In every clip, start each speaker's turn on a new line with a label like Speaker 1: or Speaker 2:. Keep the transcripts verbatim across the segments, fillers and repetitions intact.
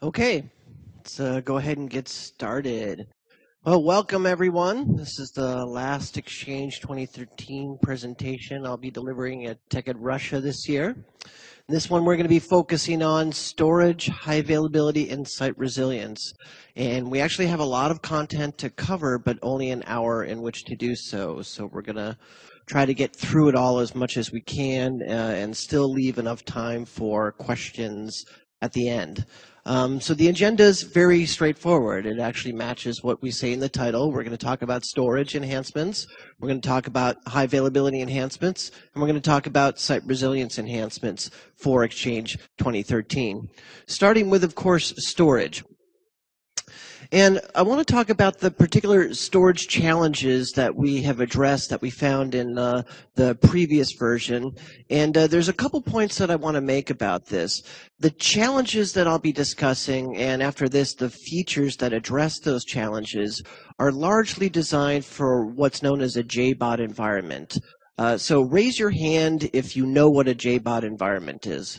Speaker 1: Okay, let's uh, go ahead and get started. Well, welcome everyone. This is the last Exchange twenty thirteen presentation I'll be delivering at TechEd Russia this year. In this one, we're going to be focusing on storage, high availability, and site resilience. And we actually have a lot of content to cover, but only an hour in which to do so. So we're going to try to get through it all as much as we can uh, and still leave enough time for questions at the end. Um, so the agenda is very straightforward. It actually matches what we say in the title. We're going to talk about storage enhancements. We're going to talk about high availability enhancements, and we're going to talk about site resilience enhancements for Exchange twenty thirteen. Starting with, of course, storage. And I want to talk about the particular storage challenges that we have addressed that we found in uh, the previous version. And uh, there's a couple points that I want to make about this. The challenges that I'll be discussing, and after this, the features that address those challenges, are largely designed for what's known as a J BOD environment. Uh, so raise your hand if you know what a J BOD environment is.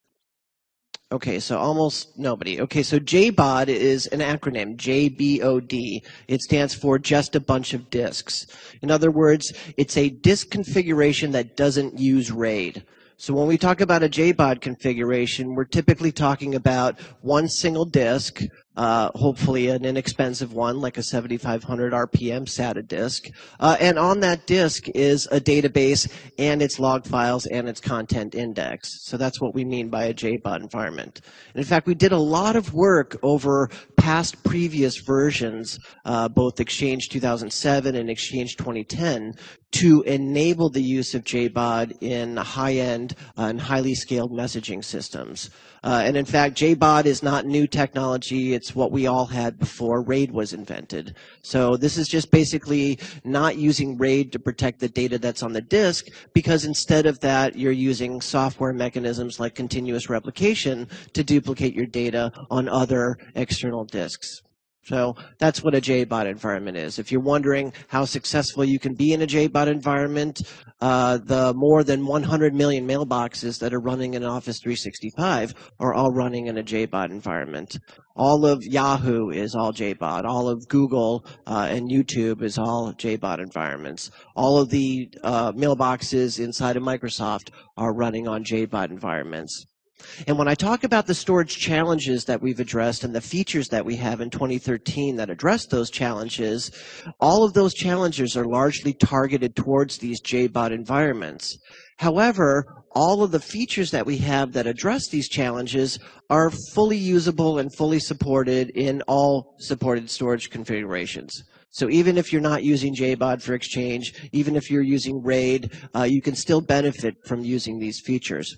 Speaker 1: Okay, so almost nobody. Okay, so J BOD is an acronym, J B O D. It stands for just a bunch of disks. In other words, it's a disk configuration that doesn't use RAID. So when we talk about a J BOD configuration, we're typically talking about one single disk, uh, hopefully an inexpensive one like a seventy-five hundred R P M SATA disk. Uh, and on that disk is a database and its log files and its content index. So that's what we mean by a J BOD environment. And in fact, we did a lot of work over past previous versions, uh, both Exchange two thousand seven and Exchange twenty ten, to enable the use of J BOD in high-end uh, and highly scaled messaging systems. Uh, and in fact, J BOD is not new technology. It's what we all had before RAID was invented. So this is just basically not using RAID to protect the data that's on the disk, because instead of that, you're using software mechanisms like continuous replication to duplicate your data on other external disks. So that's what a J BOD environment is. If you're wondering how successful you can be in a J BOD environment, uh, the more than one hundred million mailboxes that are running in Office three sixty-five are all running in a J BOD environment. All of Yahoo is all J BOD. All of Google uh, and YouTube is all J BOD environments. All of the uh, mailboxes inside of Microsoft are running on J BOD environments. And when I talk about the storage challenges that we've addressed and the features that we have in twenty thirteen that address those challenges, all of those challenges are largely targeted towards these J BOD environments. However, all of the features that we have that address these challenges are fully usable and fully supported in all supported storage configurations. So even if you're not using J BOD for Exchange, even if you're using RAID, uh, you can still benefit from using these features.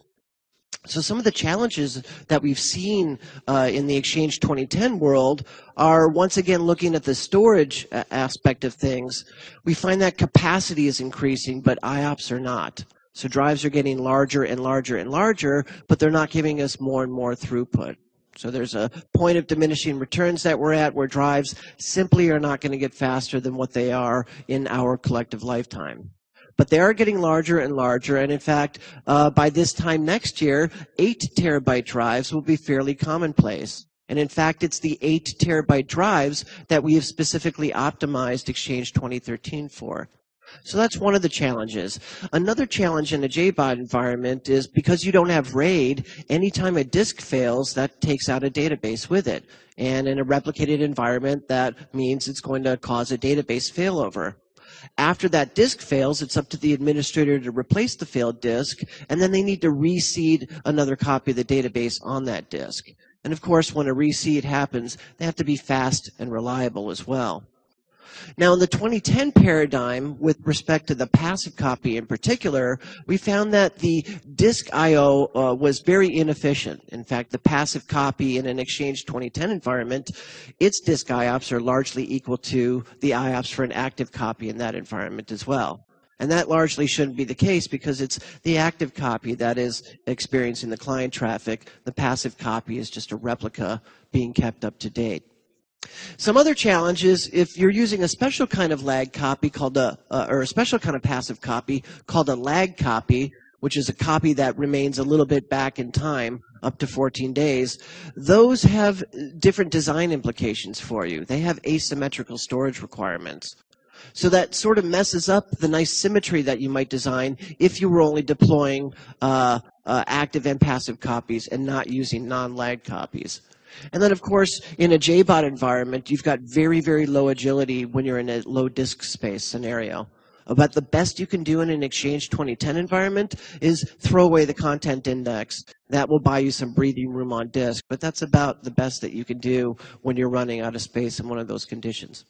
Speaker 1: So some of the challenges that we've seen uh, in the Exchange twenty ten world are, once again, looking at the storage aspect of things. We find that capacity is increasing, but I O P S are not. So drives are getting larger and larger and larger, but they're not giving us more and more throughput. So there's a point of diminishing returns that we're at where drives simply are not going to get faster than what they are in our collective lifetime. But they are getting larger and larger, and in fact, uh, by this time next year, eight terabyte drives will be fairly commonplace. And in fact, it's the eight terabyte drives that we have specifically optimized Exchange twenty thirteen for. So that's one of the challenges. Another challenge in a J BOD environment is because you don't have RAID, anytime a disk fails, that takes out a database with it. And in a replicated environment, that means it's going to cause a database failover. After that disk fails, it's up to the administrator to replace the failed disk, and then they need to reseed another copy of the database on that disk. And of course, when a reseed happens, they have to be fast and reliable as well. Now, in the twenty ten paradigm, with respect to the passive copy in particular, we found that the disk I O uh, was very inefficient. In fact, the passive copy in an Exchange twenty ten environment, its disk I O P S are largely equal to the I O P S for an active copy in that environment as well. And that largely shouldn't be the case because it's the active copy that is experiencing the client traffic. The passive copy is just a replica being kept up to date. Some other challenges, if you're using a special kind of lag copy called a, uh, or a special kind of passive copy called a lag copy, which is a copy that remains a little bit back in time, up to fourteen days, those have different design implications for you. They have asymmetrical storage requirements. So that sort of messes up the nice symmetry that you might design if you were only deploying uh, uh, active and passive copies and not using non-lag copies. And then, of course, in a J BOD environment, you've got very, very low agility when you're in a low disk space scenario. About the best you can do in an Exchange twenty ten environment is throw away the content index. That will buy you some breathing room on disk, but that's about the best that you can do when you're running out of space in one of those conditions.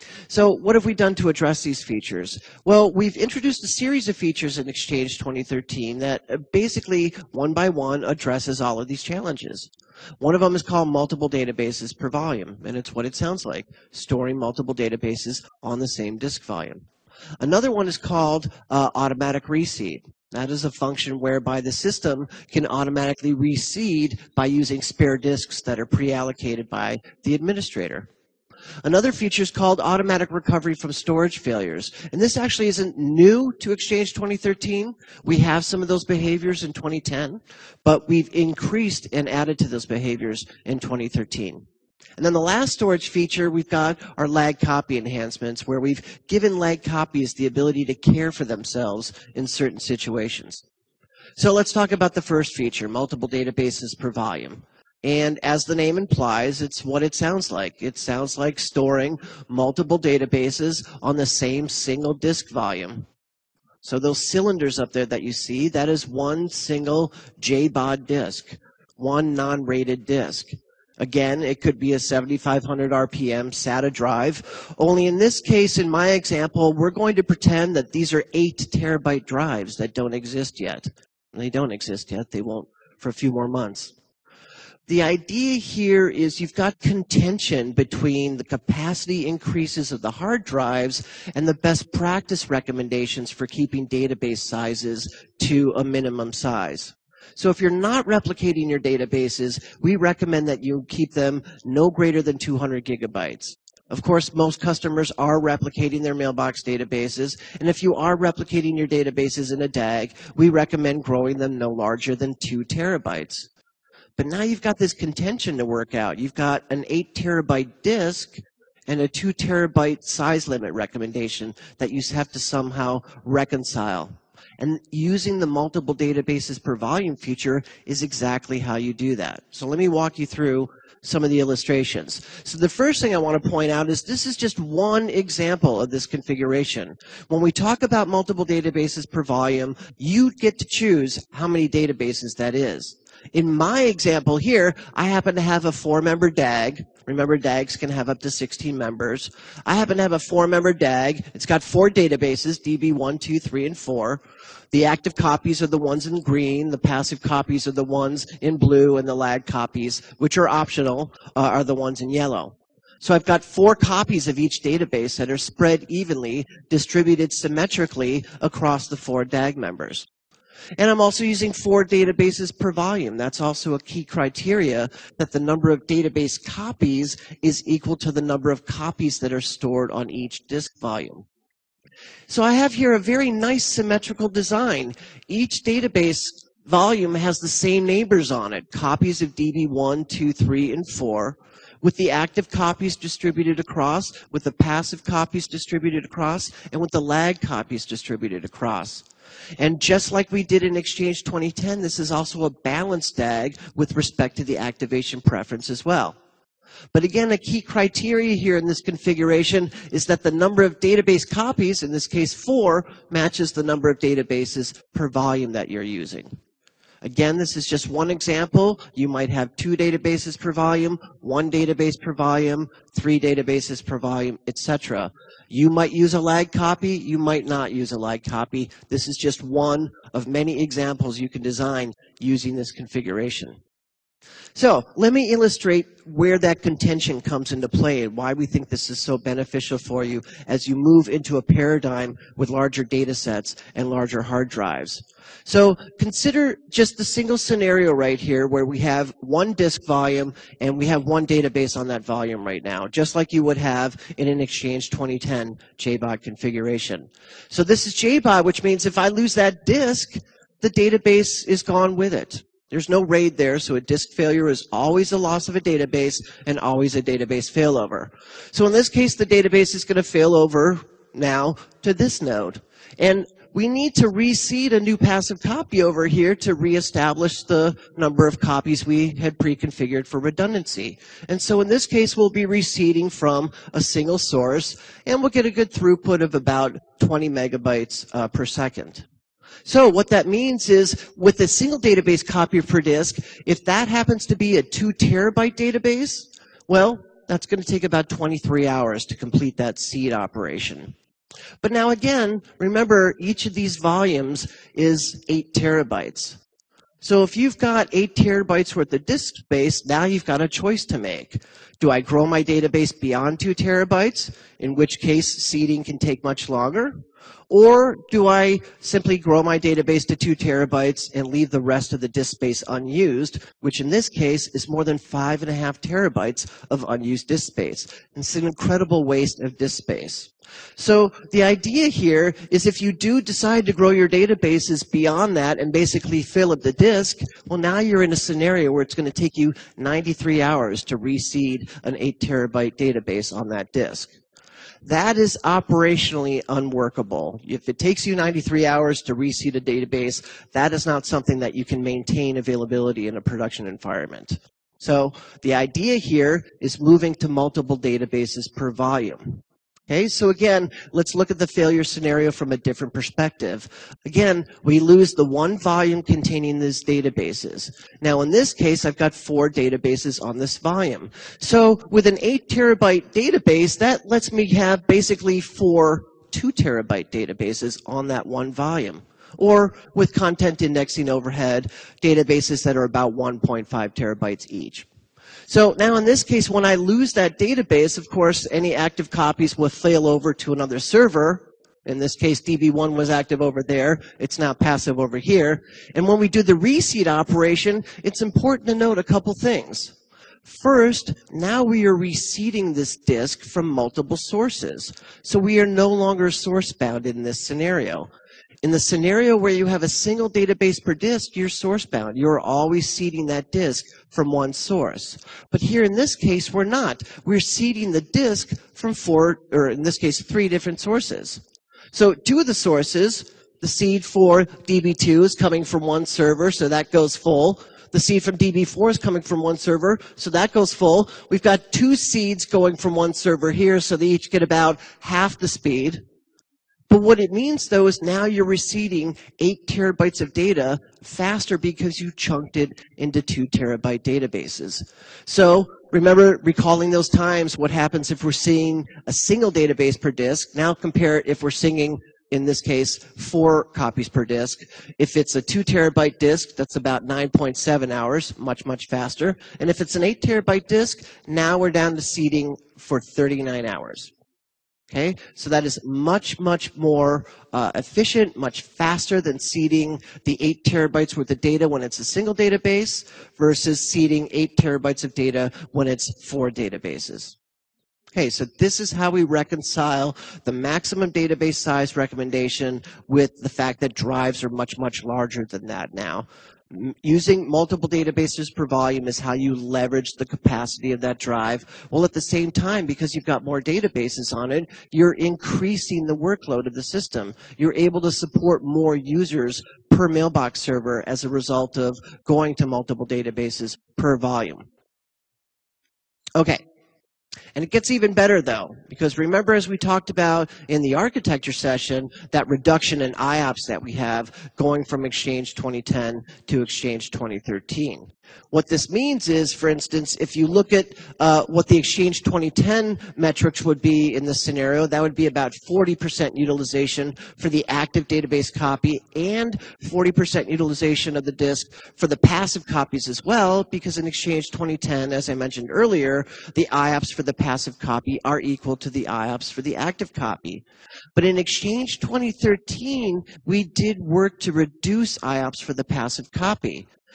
Speaker 1: So what have we done to address these features? Well, we've introduced a series of features in Exchange twenty thirteen that basically, one by one, addresses all of these challenges. One of them is called multiple databases per volume, and it's what it sounds like, storing multiple databases on the same disk volume. Another one is called uh, automatic reseed. That is a function whereby the system can automatically reseed by using spare disks that are pre-allocated by the administrator. Another feature is called automatic recovery from storage failures. And this actually isn't new to Exchange twenty thirteen. We have some of those behaviors in twenty ten, but we've increased and added to those behaviors in twenty thirteen. And then the last storage feature we've got are lag copy enhancements, where we've given lag copies the ability to care for themselves in certain situations. So let's talk about the first feature, multiple databases per volume. And as the name implies, it's what it sounds like. It sounds like storing multiple databases on the same single disk volume. So those cylinders up there that you see, that is one single J BOD disk, one non-rated disk. Again, it could be a seventy-five hundred R P M SATA drive, only in this case, in my example, we're going to pretend that these are eight terabyte drives that don't exist yet. They don't exist yet. They won't for a few more months. The idea here is you've got contention between the capacity increases of the hard drives and the best practice recommendations for keeping database sizes to a minimum size. So if you're not replicating your databases, we recommend that you keep them no greater than two hundred gigabytes. Of course, most customers are replicating their mailbox databases, and if you are replicating your databases in a D A G, we recommend growing them no larger than two terabytes. But now you've got this contention to work out. You've got an eight terabyte disk and a two terabyte size limit recommendation that you have to somehow reconcile. And using the multiple databases per volume feature is exactly how you do that. So let me walk you through some of the illustrations. So the first thing I want to point out is this is just one example of this configuration. When we talk about multiple databases per volume, you get to choose how many databases that is. In my example here, I happen to have a four-member D A G. Remember, D A Gs can have up to sixteen members. I happen to have a four-member D A G. It's got four databases, D B one, two, three, and four. The active copies are the ones in green. The passive copies are the ones in blue. And the lag copies, which are optional, uh, are the ones in yellow. So I've got four copies of each database that are spread evenly, distributed symmetrically across the four D A G members. And I'm also using four databases per volume. That's also a key criteria, that the number of database copies is equal to the number of copies that are stored on each disk volume. So I have here a very nice symmetrical design. Each database volume has the same neighbors on it, copies of D B one, two, three, and four, with the active copies distributed across, with the passive copies distributed across, and with the lag copies distributed across. And just like we did in Exchange twenty ten, this is also a balanced D A G with respect to the activation preference as well. But again, a key criteria here in this configuration is that the number of database copies, in this case four, matches the number of databases per volume that you're using. Again, this is just one example. You might have two databases per volume, one database per volume, three databases per volume, et cetera. You might use a lag copy. You might not use a lag copy. This is just one of many examples you can design using this configuration. So let me illustrate where that contention comes into play and why we think this is so beneficial for you as you move into a paradigm with larger data sets and larger hard drives. So consider just the single scenario right here where we have one disk volume and we have one database on that volume right now, just like you would have in an Exchange twenty ten J BOD configuration. So this is J BOD, which means if I lose that disk, the database is gone with it. There's no RAID there, so a disk failure is always a loss of a database and always a database failover. So in this case, the database is going to fail over now to this node. And we need to reseed a new passive copy over here to reestablish the number of copies we had pre-configured for redundancy. And so in this case, we'll be reseeding from a single source, and we'll get a good throughput of about twenty megabytes uh, per second. So what that means is with a single database copy per disk, if that happens to be a two terabyte database, well, that's going to take about twenty-three hours to complete that seed operation. But now again, remember each of these volumes is eight terabytes. So if you've got eight terabytes worth of disk space, now you've got a choice to make. Do I grow my database beyond two terabytes, in which case seeding can take much longer? Or do I simply grow my database to two terabytes and leave the rest of the disk space unused, which in this case is more than five and a half terabytes of unused disk space. It's an incredible waste of disk space. So the idea here is if you do decide to grow your databases beyond that and basically fill up the disk, well, now you're in a scenario where it's going to take you ninety-three hours to reseed an eight terabyte database on that disk. That is operationally unworkable. If it takes you ninety-three hours to reseed a database, that is not something that you can maintain availability in a production environment. So the idea here is moving to multiple databases per volume. Okay, so again, let's look at the failure scenario from a different perspective. Again, we lose the one volume containing these databases. Now in this case, I've got four databases on this volume. So with an eight terabyte database, that lets me have basically four two terabyte databases on that one volume. Or with content indexing overhead, databases that are about one point five terabytes each. So now in this case, when I lose that database, of course, any active copies will fail over to another server. In this case, D B one was active over there. It's now passive over here. And when we do the reseed operation, it's important to note a couple things. First, now we are reseeding this disk from multiple sources. So we are no longer source bound in this scenario. In the scenario where you have a single database per disk, you're source bound. You're always seeding that disk from one source. But here in this case, we're not. We're seeding the disk from four, or in this case, three different sources. So two of the sources, the seed for D B two is coming from one server, so that goes full. The seed from D B four is coming from one server, so that goes full. We've got two seeds going from one server here, so they each get about half the speed. But what it means, though, is now you're reseeding eight terabytes of data faster because you chunked it into two terabyte databases. So remember, recalling those times, what happens if we're seeing a single database per disk. Now compare it if we're seeing, in this case, four copies per disk. If it's a two terabyte disk, that's about nine point seven hours, much, much faster. And if it's an eight terabyte disk, now we're down to seeding for thirty-nine hours. Okay, so that is much, much more uh, efficient, much faster than seeding the eight terabytes worth of data when it's a single database versus seeding eight terabytes of data when it's four databases. Okay, so this is how we reconcile the maximum database size recommendation with the fact that drives are much, much larger than that now. Using multiple databases per volume is how you leverage the capacity of that drive. Well, at the same time, because you've got more databases on it, you're increasing the workload of the system. You're able to support more users per mailbox server as a result of going to multiple databases per volume. Okay. And it gets even better, though, because remember, as we talked about in the architecture session, that reduction in I O P S that we have going from Exchange twenty ten to Exchange twenty thirteen. What this means is, for instance, if you look at uh, what the Exchange twenty ten metrics would be in this scenario, that would be about forty percent utilization for the active database copy and forty percent utilization of the disk for the passive copies as well, because in Exchange twenty ten, as I mentioned earlier, the I O P S for the passive copy are equal to the I O P S for the active copy. But in Exchange twenty thirteen, we did work to reduce I O P S for the passive copy.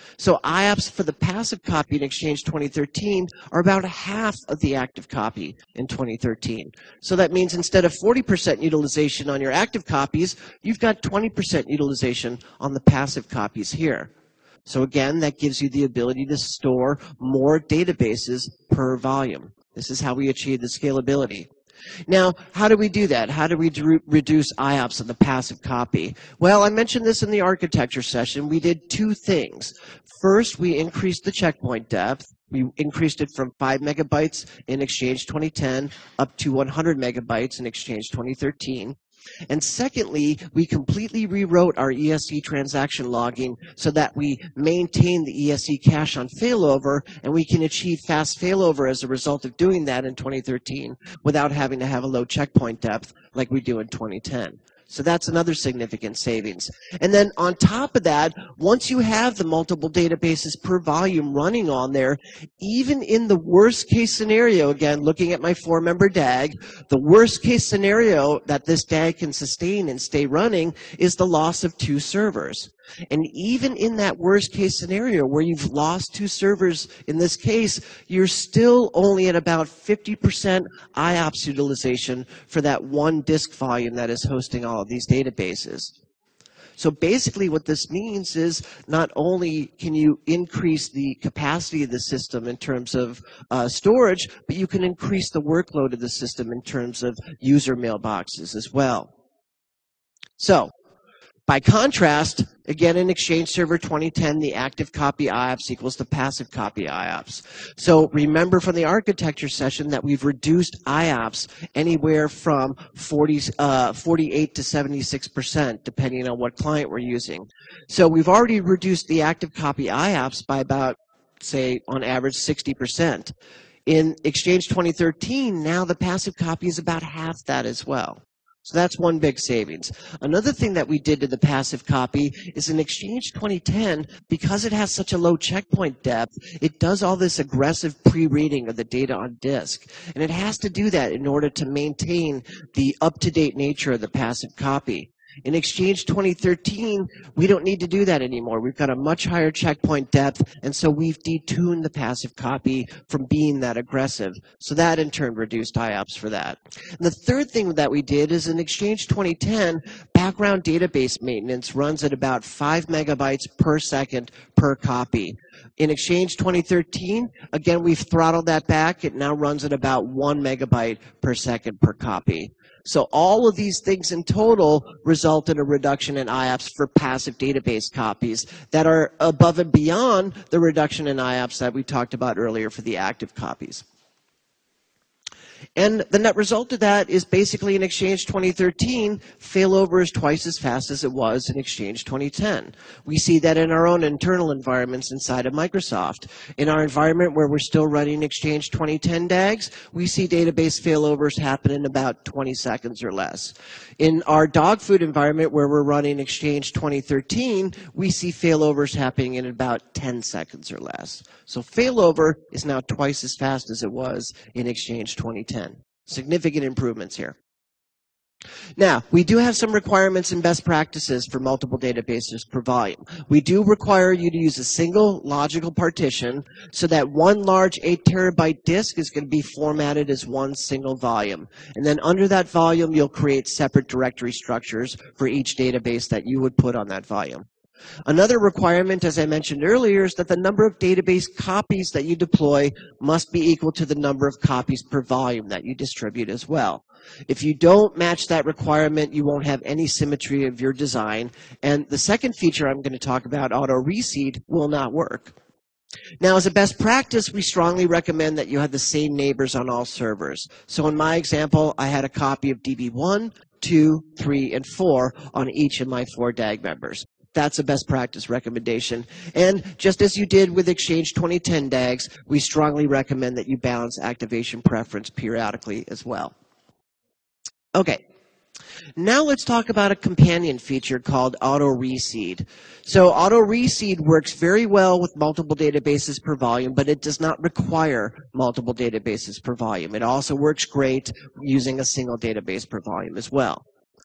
Speaker 1: So I A Ps for the passive copy in Exchange twenty thirteen are about half of the active copy in twenty thirteen. So that means instead of forty percent utilization on your active copies, you've got twenty percent utilization on the passive copies here. So again, that gives you the ability to store more databases per volume. This is how we achieve the scalability. Now, how do we do that? How do we do, reduce I O P S of the passive copy? Well, I mentioned this in the architecture session. We did two things. First, we increased the checkpoint depth. We increased it from five megabytes in Exchange twenty ten up to one hundred megabytes in Exchange twenty thirteen. And secondly, we completely rewrote our E S E transaction logging so that we maintain the E S E cache on failover, and we can achieve fast failover as a result of doing that in twenty thirteen without having to have a low checkpoint depth like we do in twenty ten. So that's another significant savings. And then on top of that, once you have the multiple databases per volume running on there, even in the worst case scenario, again, looking at my four-member D A G, the worst case scenario that this D A G can sustain and stay running is the loss of two servers. And even in that worst case scenario where you've lost two servers in this case, you're still only at about fifty percent I O P S utilization for that one disk volume that is hosting all of these databases. So basically what this means is not only can you increase the capacity of the system in terms of uh, storage, but you can increase the workload of the system in terms of user mailboxes as well. So, by contrast, again in Exchange Server twenty ten, the active copy I O P S equals the passive copy I O P S. So remember from the architecture session that we've reduced I O P S anywhere from forty, uh, forty-eight to seventy-six percent, depending on what client we're using. So we've already reduced the active copy I O P S by about, say, on average sixty percent. In Exchange twenty thirteen, now the passive copy is about half that as well. So that's one big savings. Another thing that we did to the passive copy is in Exchange twenty ten, because it has such a low checkpoint depth, it does all this aggressive pre-reading of the data on disk. And it has to do that in order to maintain the up-to-date nature of the passive copy. In Exchange twenty thirteen, we don't need to do that anymore. We've got a much higher checkpoint depth, and so we've detuned the passive copy from being that aggressive. So that, in turn, reduced I O P S for that. And the third thing that we did is in Exchange twenty ten, background database maintenance runs at about five megabytes per second per copy. In Exchange twenty thirteen, again, we've throttled that back. It now runs at about one megabyte per second per copy. So all of these things in total result in a reduction in I O P S for passive database copies that are above and beyond the reduction in I O P S that we talked about earlier for the active copies. And the net result of that is basically in Exchange twenty thirteen, failover is twice as fast as it was in Exchange twenty ten. We see that in our own internal environments inside of Microsoft. In our environment where we're still running Exchange twenty ten D A Gs, we see database failovers happen in about twenty seconds or less. In our dog food environment where we're running Exchange twenty thirteen, we see failovers happening in about ten seconds or less. So failover is now twice as fast as it was in Exchange twenty ten. Significant improvements here. Now, we do have some requirements and best practices for multiple databases per volume. We do require you to use a single logical partition so that one large eight terabyte disk is going to be formatted as one single volume. And then under that volume, you'll create separate directory structures for each database that you would put on that volume. Another requirement, as I mentioned earlier, is that the number of database copies that you deploy must be equal to the number of copies per volume that you distribute as well. If you don't match that requirement, you won't have any symmetry of your design. And the second feature I'm going to talk about, auto reseed, will not work. Now, as a best practice, we strongly recommend that you have the same neighbors on all servers. So in my example, I had a copy of D B one, two, three, and four on each of my four D A G members. That's a best practice recommendation. And just as you did with Exchange twenty ten D A Gs, we strongly recommend that you balance activation preference periodically as well. Okay. Now let's talk about a companion feature called auto reseed. So auto reseed works very well with multiple databases per volume, but it does not require multiple databases per volume. It also works great using a single database per volume as well.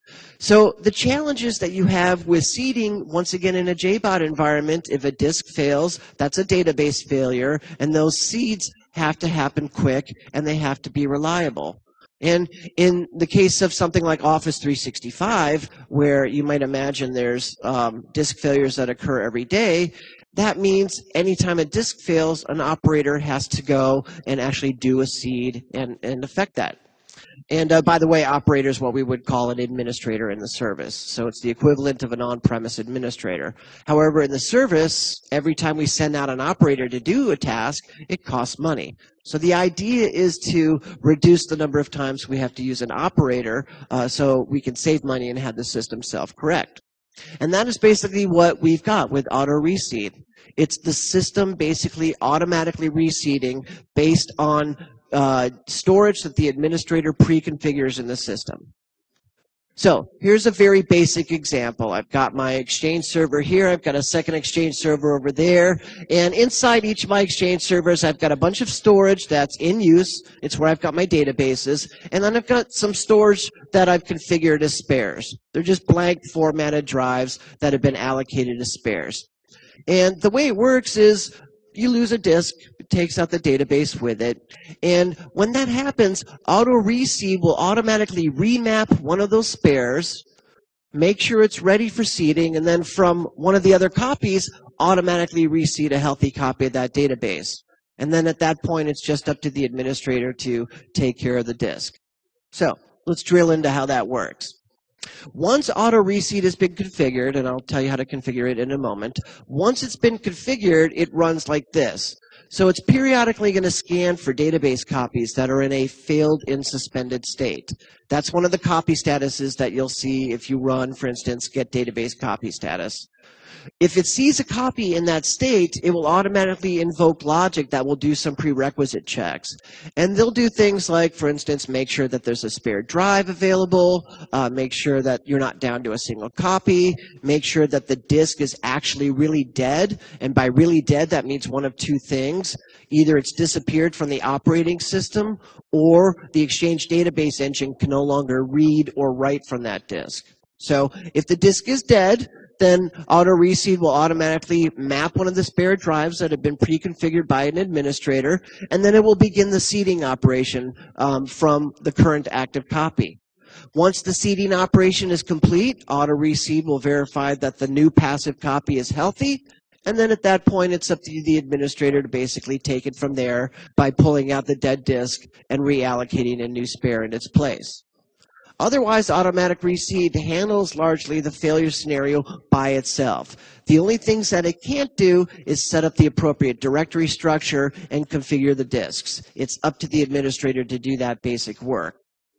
Speaker 1: So the challenges that you have with seeding, once again in a J BOD environment, if a disk fails, that's a database failure, and those seeds have to happen quick, and they have to be reliable. And in the case of something like Office three sixty-five, where you might imagine there's um, disk failures that occur every day, that means anytime a disk fails, an operator has to go and actually do a seed and, and affect that. And uh, by the way, operator is what we would call an administrator in the service. So it's the equivalent of an on-premise administrator. However, in the service, every time we send out an operator to do a task, it costs money. So the idea is to reduce the number of times we have to use an operator uh, so we can save money and have the system self-correct. And that is basically what we've got with auto reseed. It's the system basically automatically reseeding based on Uh, storage that the administrator pre-configures in the system. So here's a very basic example. I've got my Exchange server here. I've got a second Exchange server over there. And inside each of my Exchange servers, I've got a bunch of storage that's in use. It's where I've got my databases. And then I've got some storage that I've configured as spares. They're just blank formatted drives that have been allocated as spares. And the way it works is you lose a disk, it takes out the database with it, and when that happens, auto-reseed will automatically remap one of those spares, make sure it's ready for seeding, and then from one of the other copies, automatically reseed a healthy copy of that database. And then at that point, it's just up to the administrator to take care of the disk. So let's drill into how that works. Once auto reseed has been configured, and I'll tell you how to configure it in a moment, once it's been configured, it runs like this. So it's periodically going to scan for database copies that are in a failed in suspended state. That's one of the copy statuses that you'll see if you run, for instance, get database copy status. If it sees a copy in that state, it will automatically invoke logic that will do some prerequisite checks. And they'll do things like, for instance, make sure that there's a spare drive available, uh, make sure that you're not down to a single copy, make sure that the disk is actually really dead. And by really dead, that means one of two things. Either it's disappeared from the operating system, or the Exchange database engine can no longer read or write from that disk. So if the disk is dead, then auto reseed will automatically map one of the spare drives that have been pre-configured by an administrator, and then it will begin the seeding operation um, from the current active copy. Once the seeding operation is complete, auto reseed will verify that the new passive copy is healthy, and then at that point, it's up to the administrator to basically take it from there by pulling out the dead disk and reallocating a new spare in its place. Otherwise, automatic reseed handles largely the failure scenario by itself. The only things that it can't do is set up the appropriate directory structure and configure the disks. It's up to the administrator to do that basic work.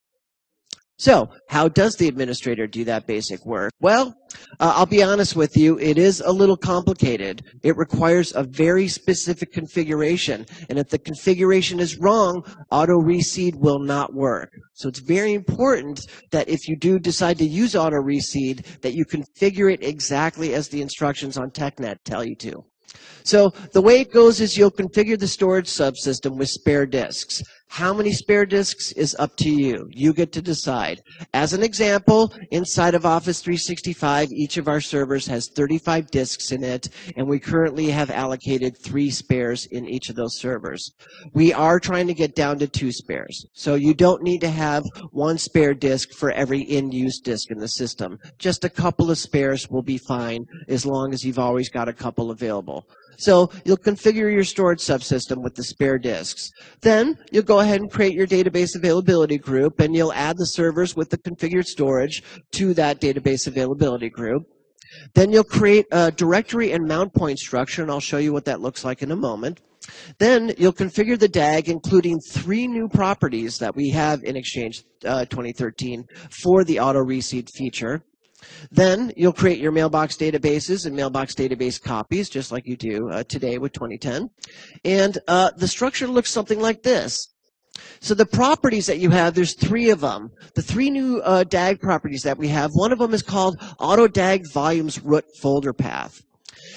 Speaker 1: So, how does the administrator do that basic work? Well, uh, I'll be honest with you, it is a little complicated. It requires a very specific configuration, and if the configuration is wrong, auto reseed will not work. So it's very important that if you do decide to use auto reseed, that you configure it exactly as the instructions on TechNet tell you to. So the way it goes is you'll configure the storage subsystem with spare disks. How many spare disks is up to you. You get to decide. As an example, inside of Office three sixty-five, each of our servers has thirty-five disks in it, and we currently have allocated three spares in each of those servers. We are trying to get down to two spares. So you don't need to have one spare disk for every in-use disk in the system. Just a couple of spares will be fine as long as you've always got a couple available. So you'll configure your storage subsystem with the spare disks. Then you'll go ahead and create your database availability group, and you'll add the servers with the configured storage to that database availability group. Then you'll create a directory and mount point structure, and I'll show you what that looks like in a moment. Then you'll configure the D A G, including three new properties that we have in Exchange uh, twenty thirteen for the auto reseed feature. Then you'll create your mailbox databases and mailbox database copies, just like you do uh, today with twenty ten. And uh, the structure looks something like this. So the properties that you have, there's three of them. The three new uh, D A G properties that we have, one of them is called AutoDAG Volumes Root Folder Path.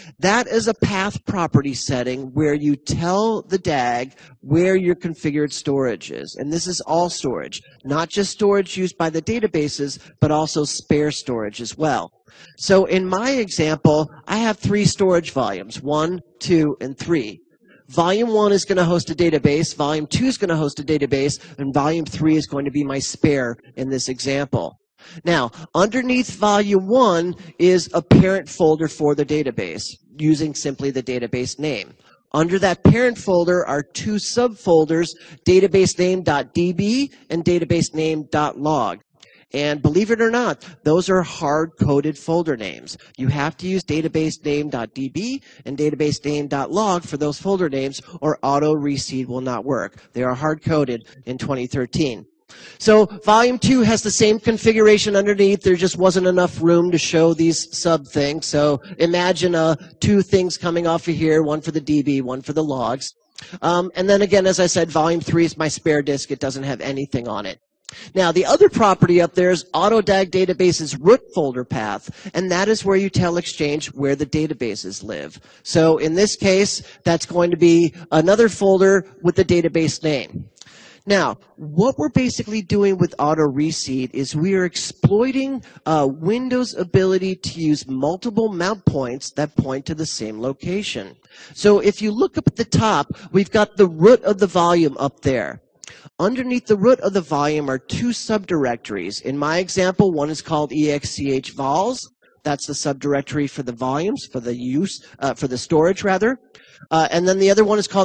Speaker 1: That is a path property setting where you tell the D A G where your configured storage is. And this is all storage, not just storage used by the databases, but also spare storage as well. So in my example, I have three storage volumes, one, two, and three. Volume one is going to host a database, volume two is going to host a database, and volume three is going to be my spare in this example. Now, underneath volume one is a parent folder for the database, using simply the database name. Under that parent folder are two subfolders, database name.db and database name.log. And believe it or not, those are hard-coded folder names. You have to use database name.db and database name.log for those folder names, or auto-reseed will not work. They are hard-coded in twenty thirteen. So volume two has the same configuration underneath. There just wasn't enough room to show these sub things. So imagine uh, two things coming off of here, one for the D B, one for the logs. Um, and then again, as I said, volume three is my spare disk. It doesn't have anything on it. Now, the other property up there is AutoDAG Database's root folder path, and that is where you tell Exchange where the databases live. So in this case, that's going to be another folder with the database name. Now, what we're basically doing with auto-reseed is we are exploiting uh, Windows' ability to use multiple mount points that point to the same location. So if you look up at the top, we've got the root of the volume up there. Underneath the root of the volume are two subdirectories. In my example, one is called exchvols. That's the subdirectory for the volumes, for the use, uh, for the storage rather. Uh, and then the other one is called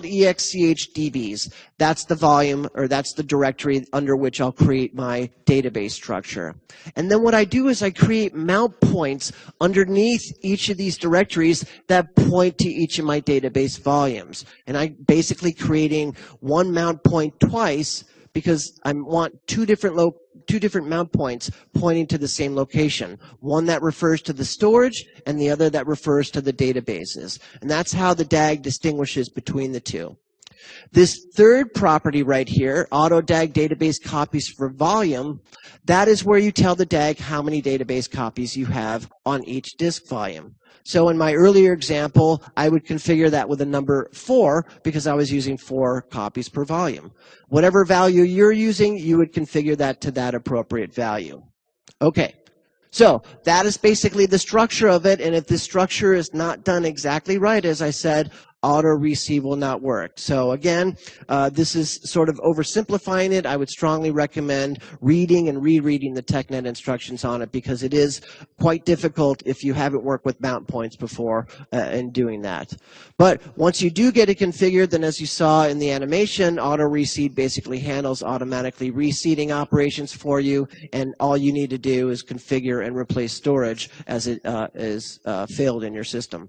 Speaker 1: exchdbs. That's the volume, or that's the directory under which I'll create my database structure. And then what I do is I create mount points underneath each of these directories that point to each of my database volumes. And I'm basically creating one mount point twice because I want two different lo two different mount points pointing to the same location. One that refers to the storage and the other that refers to the databases. And that's how the D A G distinguishes between the two. This third property right here, AutoDAG Database Copies for Volume, that is where you tell the D A G how many database copies you have on each disk volume. So in my earlier example, I would configure that with a number four because I was using four copies per volume. Whatever value you're using, you would configure that to that appropriate value. Okay. So that is basically the structure of it, and if the structure is not done exactly right, as I said, auto-reseed will not work. So again, uh, this is sort of oversimplifying it. I would strongly recommend reading and rereading the TechNet instructions on it because it is quite difficult if you haven't worked with mount points before uh, in doing that. But once you do get it configured, then as you saw in the animation, auto-reseed basically handles automatically reseeding operations for you, and all you need to do is configure and replace storage as it uh, is uh, failed in your system.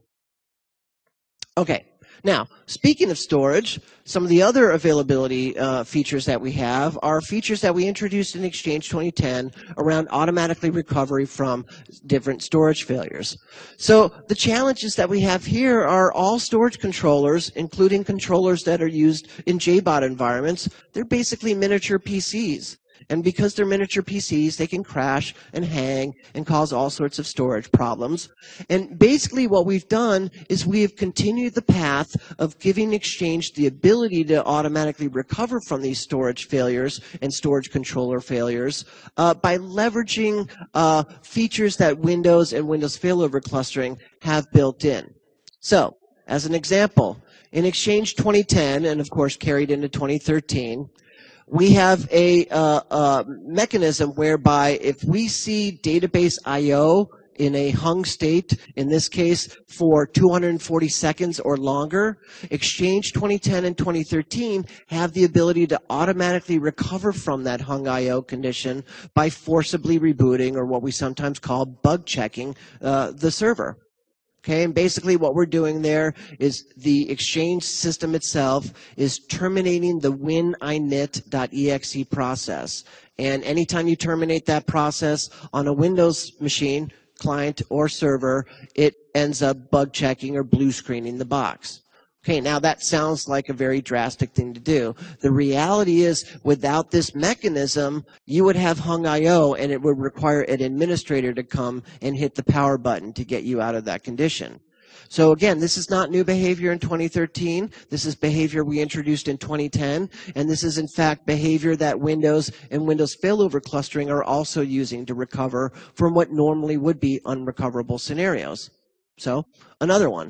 Speaker 1: Okay. Now, speaking of storage, some of the other availability uh, features that we have are features that we introduced in Exchange twenty ten around automatically recovery from different storage failures. So the challenges that we have here are all storage controllers, including controllers that are used in J BOD environments. They're basically miniature P Cs. And because they're miniature P Cs, they can crash and hang and cause all sorts of storage problems. And basically what we've done is we have continued the path of giving Exchange the ability to automatically recover from these storage failures and storage controller failures uh, by leveraging uh, features that Windows and Windows failover clustering have built in. So, as an example, in Exchange twenty ten, and of course carried into twenty thirteen, we have a uh, uh, mechanism whereby if we see database I O in a hung state, in this case for two hundred forty seconds or longer, Exchange twenty ten and twenty thirteen have the ability to automatically recover from that hung I O condition by forcibly rebooting, or what we sometimes call bug checking, uh, the server. Okay, and basically what we're doing there is the Exchange system itself is terminating the wininit.exe process. And anytime you terminate that process on a Windows machine, client or server, it ends up bug checking or blue screening the box. Okay, now that sounds like a very drastic thing to do. The reality is, without this mechanism, you would have hung I O, and it would require an administrator to come and hit the power button to get you out of that condition. So again, this is not new behavior in twenty thirteen. This is behavior we introduced in twenty ten, and this is in fact behavior that Windows and Windows failover clustering are also using to recover from what normally would be unrecoverable scenarios. So another one.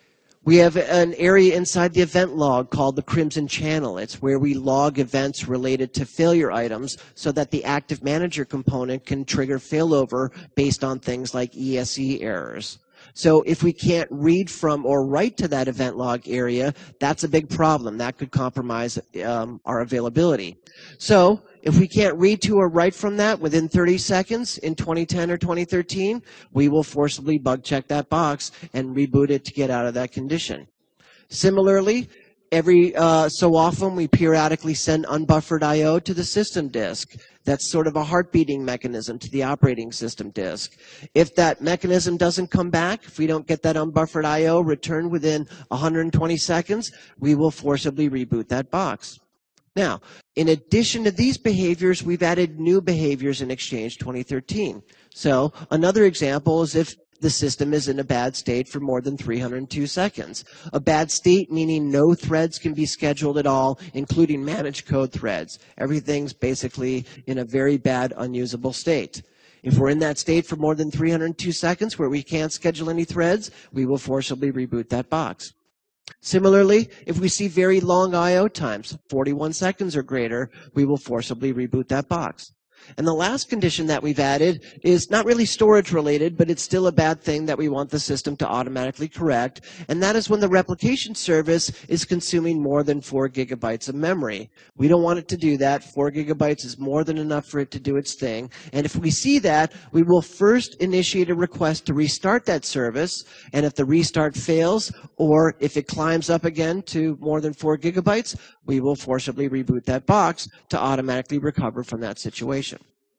Speaker 1: We have an area inside the event log called the Crimson Channel. It's where we log events related to failure items so that the Active Manager component can trigger failover based on things like E S E errors. So if we can't read from or write to that event log area, that's a big problem. That could compromise um, our availability. So if we can't read to or write from that within thirty seconds in twenty ten or twenty thirteen, we will forcibly bug check that box and reboot it to get out of that condition. Similarly, every uh, so often we periodically send unbuffered I O to the system disk. That's sort of a heartbeating mechanism to the operating system disk. If that mechanism doesn't come back, if we don't get that unbuffered I O returned within one hundred twenty seconds, we will forcibly reboot that box. Now, in addition to these behaviors, we've added new behaviors in Exchange twenty thirteen. So another example is if the system is in a bad state for more than three hundred two seconds. A bad state meaning no threads can be scheduled at all, including managed code threads. Everything's basically in a very bad, unusable state. If we're in that state for more than three hundred two seconds where we can't schedule any threads, we will forcibly reboot that box. Similarly, if we see very long I O times, forty-one seconds or greater, we will forcibly reboot that box. And the last condition that we've added is not really storage related, but it's still a bad thing that we want the system to automatically correct, and that is when the replication service is consuming more than four gigabytes of memory. We don't want it to do that. Four gigabytes is more than enough for it to do its thing, and if we see that, we will first initiate a request to restart that service, and if the restart fails, or if it climbs up again to more than four gigabytes, we will forcibly reboot that box to automatically recover from that situation.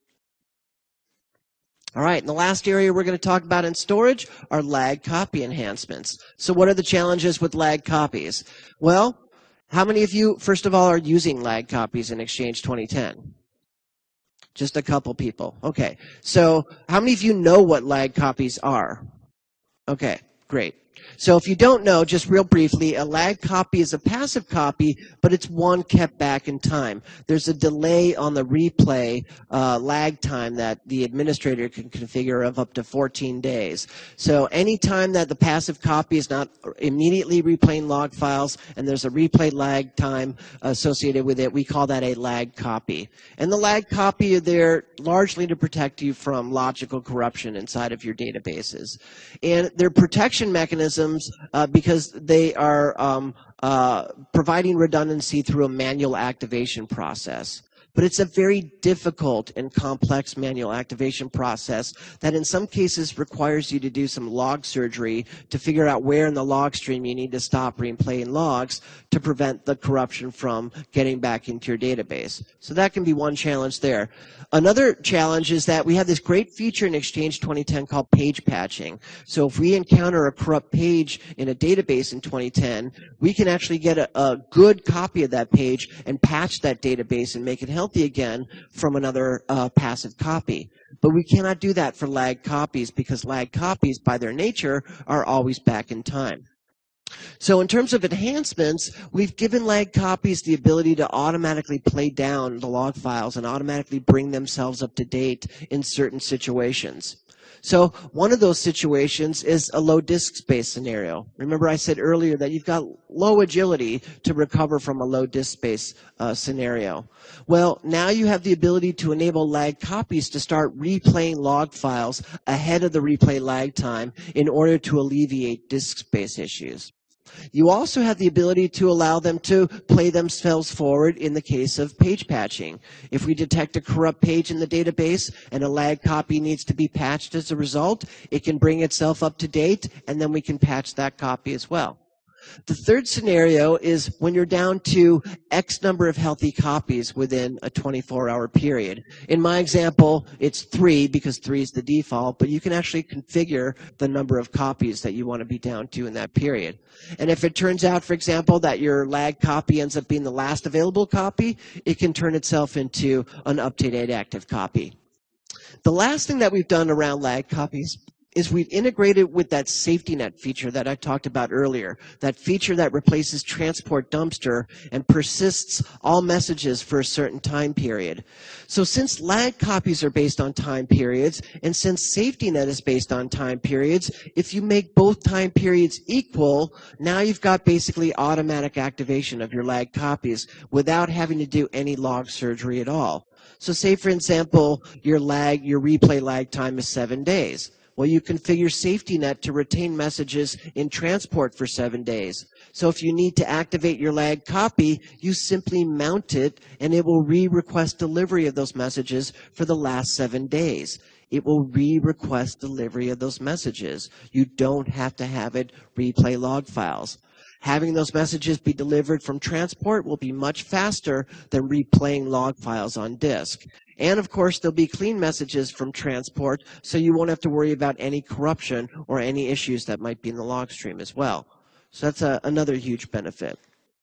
Speaker 1: All right, and the last area we're going to talk about in storage are lag copy enhancements. So what are the challenges with lag copies? Well, how many of you, first of all, are using lag copies in Exchange twenty ten? Just a couple people. Okay, so how many of you know what lag copies are? Okay, great. So if you don't know, just real briefly, a lag copy is a passive copy, but it's one kept back in time. There's a delay on the replay uh, lag time that the administrator can configure of up to fourteen days. So any time that the passive copy is not immediately replaying log files and there's a replay lag time associated with it, we call that a lag copy. And the lag copy are there largely to protect you from logical corruption inside of your databases. And their protection mechanisms, uh, because they are um, uh, providing redundancy through a manual activation process. But it's a very difficult and complex manual activation process that in some cases requires you to do some log surgery to figure out where in the log stream you need to stop replaying logs to prevent the corruption from getting back into your database. So that can be one challenge there. Another challenge is that we have this great feature in Exchange twenty ten called page patching. So if we encounter a corrupt page in a database in twenty ten, we can actually get a, a good copy of that page and patch that database and make it healthy again from another uh, passive copy. But we cannot do that for lag copies because lag copies, by their nature, are always back in time. So in terms of enhancements, we've given lag copies the ability to automatically play down the log files and automatically bring themselves up to date in certain situations. So one of those situations is a low disk space scenario. Remember I said earlier that you've got low agility to recover from a low disk space uh, scenario. Well, now you have the ability to enable lag copies to start replaying log files ahead of the replay lag time in order to alleviate disk space issues. You also have the ability to allow them to play themselves forward in the case of page patching. If we detect a corrupt page in the database and a lag copy needs to be patched as a result, it can bring itself up to date, and then we can patch that copy as well. The third scenario is when you're down to X number of healthy copies within a twenty-four hour period. In my example, it's three because three is the default, but you can actually configure the number of copies that you want to be down to in that period. And if it turns out, for example, that your lag copy ends up being the last available copy, it can turn itself into an up-to-date active copy. The last thing that we've done around lag copies is we've integrated with that safety net feature that I talked about earlier, that feature that replaces transport dumpster and persists all messages for a certain time period. So since lag copies are based on time periods, and since safety net is based on time periods, if you make both time periods equal, now you've got basically automatic activation of your lag copies without having to do any log surgery at all. So say, for example, your lag, your replay lag time is seven days. Well, you configure safety net to retain messages in transport for seven days. So if you need to activate your lag copy, you simply mount it, and it will re-request delivery of those messages for the last seven days. It will re-request delivery of those messages. You don't have to have it replay log files. Having those messages be delivered from transport will be much faster than replaying log files on disk. And of course, there'll be clean messages from transport, so you won't have to worry about any corruption or any issues that might be in the log stream as well. So that's a, another huge benefit.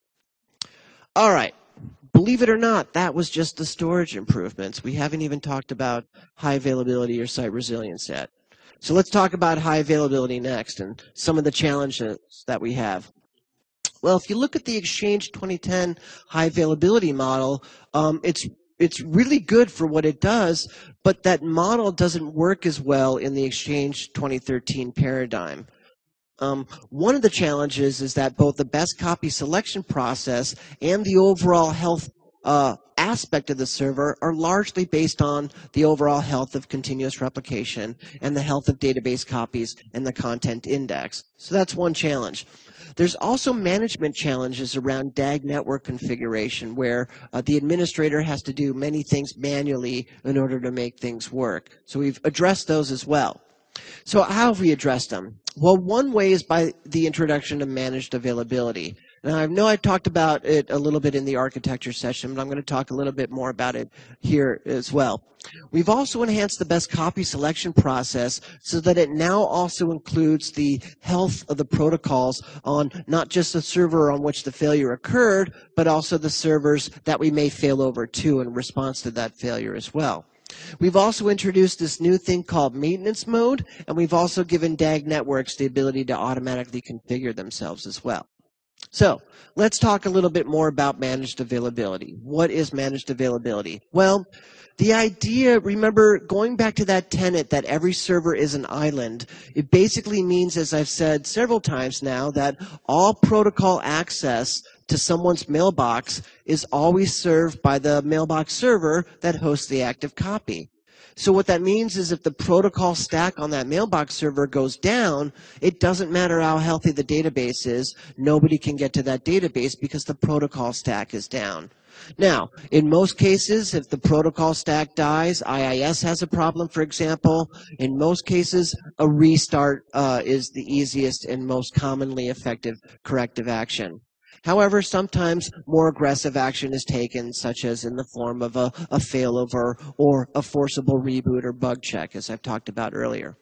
Speaker 1: All right. Believe it or not, that was just the storage improvements. We haven't even talked about high availability or site resilience yet. So let's talk about high availability next and some of the challenges that we have. Well, if you look at the Exchange twenty ten high availability model, um, it's it's really good for what it does, but that model doesn't work as well in the Exchange twenty thirteen paradigm. Um, one of the challenges is that both the best copy selection process and the overall health uh, aspect of the server are largely based on the overall health of continuous replication and the health of database copies and the content index. So that's one challenge. There's also management challenges around D A G network configuration where uh, the administrator has to do many things manually in order to make things work. So we've addressed those as well. So how have we addressed them? Well, one way is by the introduction of managed availability. Now, I know I talked about it a little bit in the architecture session, but I'm going to talk a little bit more about it here as well. We've also enhanced the best copy selection process so that it now also includes the health of the protocols on not just the server on which the failure occurred, but also the servers that we may fail over to in response to that failure as well. We've also introduced this new thing called maintenance mode, and we've also given D A G networks the ability to automatically configure themselves as well. So let's talk a little bit more about managed availability. What is managed availability? Well, the idea, remember, going back to that tenet that every server is an island, it basically means, as I've said several times now, that all protocol access to someone's mailbox is always served by the mailbox server that hosts the active copy. So what that means is if the protocol stack on that mailbox server goes down, it doesn't matter how healthy the database is, nobody can get to that database because the protocol stack is down. Now, in most cases, if the protocol stack dies, I I S has a problem, for example. In most cases, a restart uh, is the easiest and most commonly effective corrective action. However, sometimes more aggressive action is taken, such as in the form of a, a failover or a forcible reboot or bug check, as I've talked about earlier.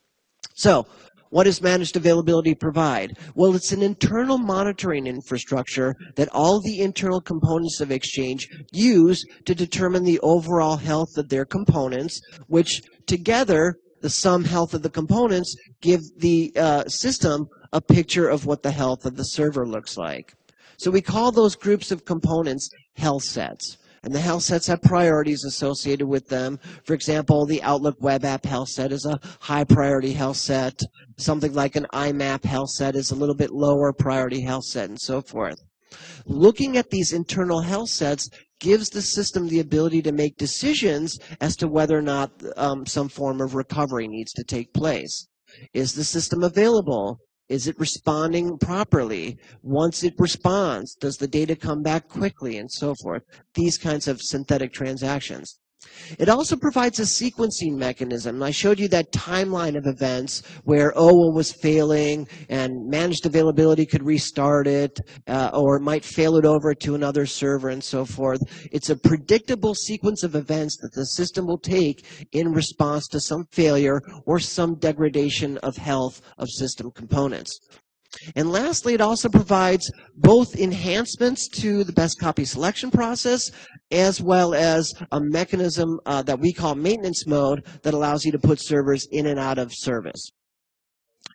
Speaker 1: So, what does managed availability provide? Well, it's an internal monitoring infrastructure that all the internal components of Exchange use to determine the overall health of their components, which together, the sum health of the components, give the uh, system a picture of what the health of the server looks like. So we call those groups of components health sets. And the health sets have priorities associated with them. For example, the Outlook Web App health set is a high priority health set. Something like an I MAP health set is a little bit lower priority health set, and so forth. Looking at these internal health sets gives the system the ability to make decisions as to whether or not um, some form of recovery needs to take place. Is the system available? Is it responding properly? Once it responds, does the data come back quickly, and so forth? These kinds of synthetic transactions. It also provides a sequencing mechanism. I showed you that timeline of events where O W A was failing and managed availability could restart it, uh, or it might fail it over to another server and so forth. It's a predictable sequence of events that the system will take in response to some failure or some degradation of health of system components. And lastly, it also provides both enhancements to the best copy selection process as well as a mechanism uh, that we call maintenance mode that allows you to put servers in and out of service.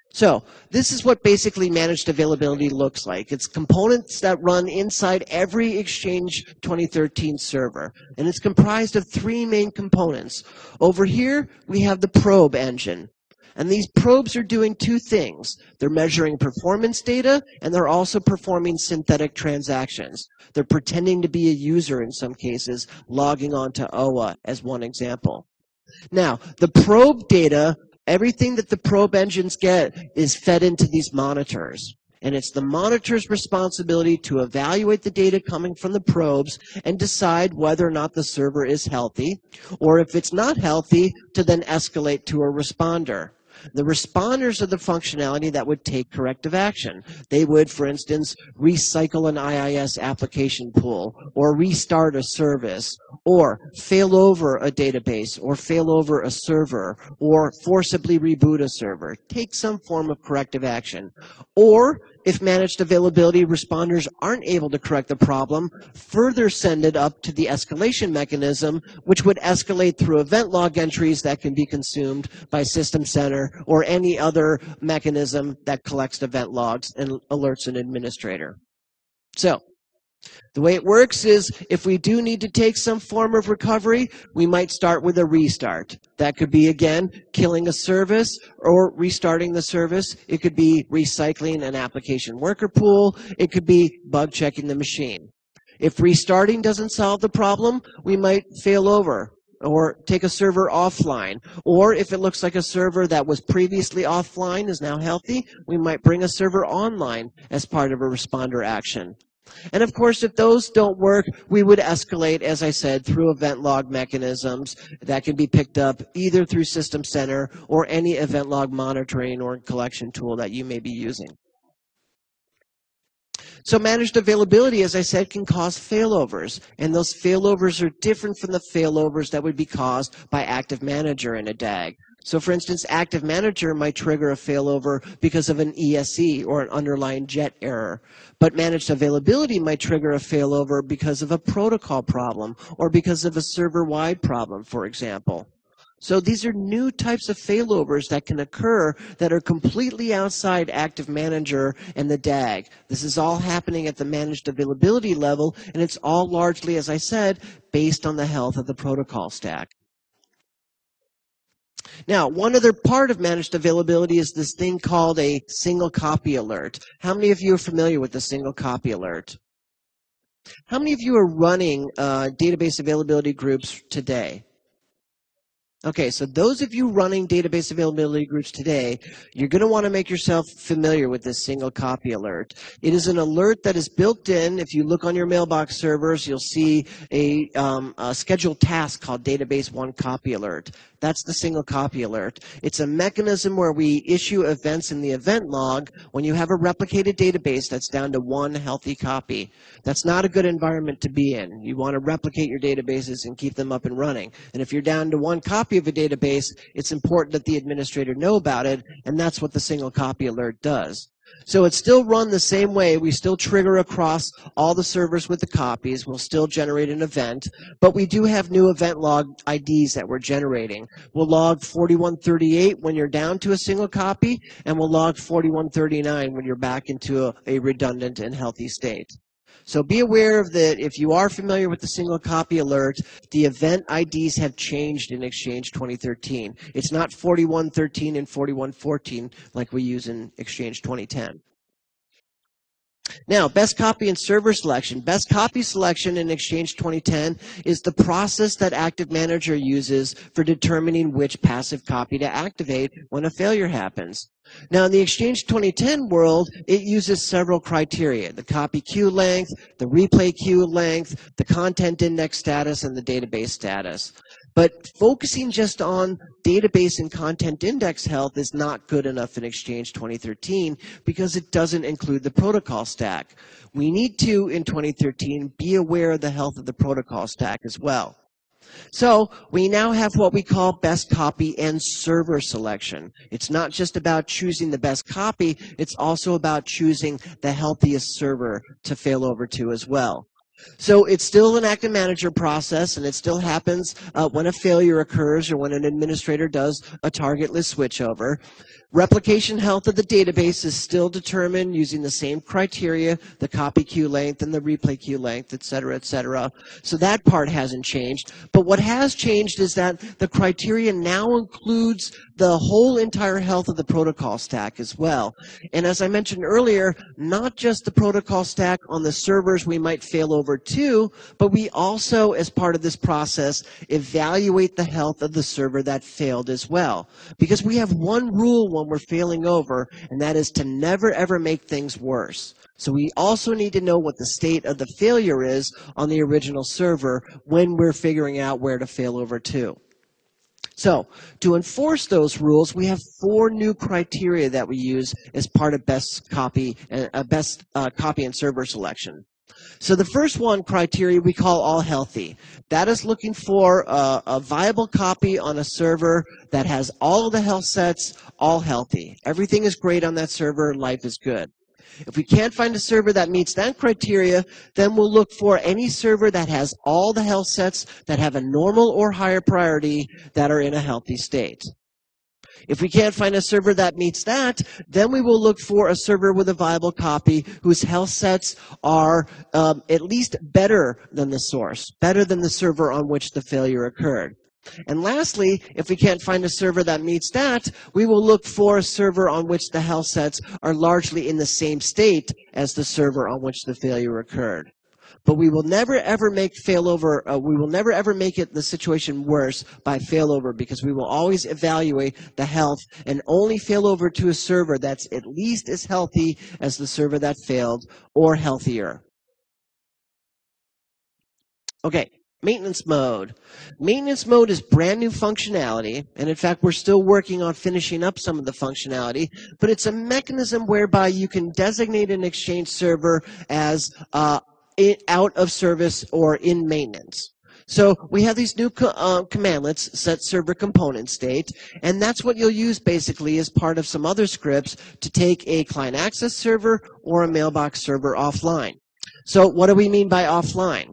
Speaker 1: So this is what basically managed availability looks like. It's components that run inside every Exchange twenty thirteen server, and it's comprised of three main components. Over here, we have the probe engine. And these probes are doing two things. They're measuring performance data, and they're also performing synthetic transactions. They're pretending to be a user in some cases, logging on to O A as one example. Now, the probe data, everything that the probe engines get is fed into these monitors. And it's the monitor's responsibility to evaluate the data coming from the probes and decide whether or not the server is healthy, or if it's not healthy, to then escalate to a responder. The responders are the functionality that would take corrective action. They would, for instance, recycle an I I S application pool, or restart a service, or fail over a database, or fail over a server, or forcibly reboot a server. Take some form of corrective action. Or, if managed availability responders aren't able to correct the problem, further send it up to the escalation mechanism, which would escalate through event log entries that can be consumed by System Center or any other mechanism that collects event logs and alerts an administrator. So, the way it works is if we do need to take some form of recovery, we might start with a restart. That could be, again, killing a service or restarting the service. It could be recycling an application worker pool. It could be bug checking the machine. If restarting doesn't solve the problem, we might fail over or take a server offline. Or if it looks like a server that was previously offline is now healthy, we might bring a server online as part of a responder action. And of course, if those don't work, we would escalate, as I said, through event log mechanisms that can be picked up either through System Center or any event log monitoring or collection tool that you may be using. So managed availability, as I said, can cause failovers, and those failovers are different from the failovers that would be caused by Active Manager in a D A G. So for instance, Active Manager might trigger a failover because of an E S E or an underlying jet error. But managed availability might trigger a failover because of a protocol problem or because of a server-wide problem, for example. So these are new types of failovers that can occur that are completely outside Active Manager and the D A G. This is all happening at the managed availability level, and it's all largely, as I said, based on the health of the protocol stack. Now, one other part of managed availability is this thing called a single copy alert. How many of you are familiar with the single copy alert? How many of you are running uh, database availability groups today? Okay, so those of you running database availability groups today, you're going to want to make yourself familiar with this single copy alert. It is an alert that is built in. If you look on your mailbox servers, you'll see a, um, a scheduled task called Database One Copy Alert. That's the single copy alert. It's a mechanism where we issue events in the event log when you have a replicated database that's down to one healthy copy. That's not a good environment to be in. You want to replicate your databases and keep them up and running. And if you're down to one copy of a database, it's important that the administrator know about it, and that's what the single copy alert does. So it's still run the same way. We still trigger across all the servers with the copies. We'll still generate an event, but we do have new event log I Ds that we're generating. We'll log forty-one thirty-eight when you're down to a single copy, and we'll log forty-one thirty-nine when you're back into a, a redundant and healthy state. So be aware of that. If you are familiar with the single copy alert, the event I Ds have changed in Exchange twenty thirteen. It's not forty-one thirteen and forty-one fourteen like we use in Exchange twenty ten. Now, best copy and server selection. Best copy selection in Exchange twenty ten is the process that Active Manager uses for determining which passive copy to activate when a failure happens. Now, in the Exchange twenty ten world, it uses several criteria: the copy queue length, the replay queue length, the content index status, and the database status. But focusing just on database and content index health is not good enough in Exchange twenty thirteen because it doesn't include the protocol stack. We need to, in twenty thirteen, be aware of the health of the protocol stack as well. So we now have what we call best copy and server selection. It's not just about choosing the best copy, it's also about choosing the healthiest server to fail over to as well. So it's still an active manager process, and it still happens uh, when a failure occurs or when an administrator does a target list switchover. Replication health of the database is still determined using the same criteria, the copy queue length and the replay queue length, et cetera, et cetera. So that part hasn't changed. But what has changed is that the criteria now includes the whole entire health of the protocol stack as well. And as I mentioned earlier, not just the protocol stack on the servers we might fail over to, but we also, as part of this process, evaluate the health of the server that failed as well. Because we have one rule when we're failing over, and that is to never ever make things worse. So we also need to know what the state of the failure is on the original server when we're figuring out where to fail over to. So to enforce those rules, we have four new criteria that we use as part of best copy, uh, best uh, copy and server selection. So the first one criteria we call all healthy. That is looking for a, a viable copy on a server that has all of the health sets, all healthy. Everything is great on that server, life is good. If we can't find a server that meets that criteria, then we'll look for any server that has all the health sets that have a normal or higher priority that are in a healthy state. If we can't find a server that meets that, then we will look for a server with a viable copy whose health sets are um, at least better than the source, better than the server on which the failure occurred. And lastly, if we can't find a server that meets that, we will look for a server on which the health sets are largely in the same state as the server on which the failure occurred. But we will never ever make failover, uh, we will never ever make it the situation worse by failover, because we will always evaluate the health and only failover to a server that's at least as healthy as the server that failed or healthier. Okay. Maintenance mode. Maintenance mode is brand new functionality, and in fact, we're still working on finishing up some of the functionality, but it's a mechanism whereby you can designate an Exchange server as uh, out of service or in maintenance. So we have these new co uh, commandlets, set server component state, and that's what you'll use basically as part of some other scripts to take a client access server or a mailbox server offline. So what do we mean by offline?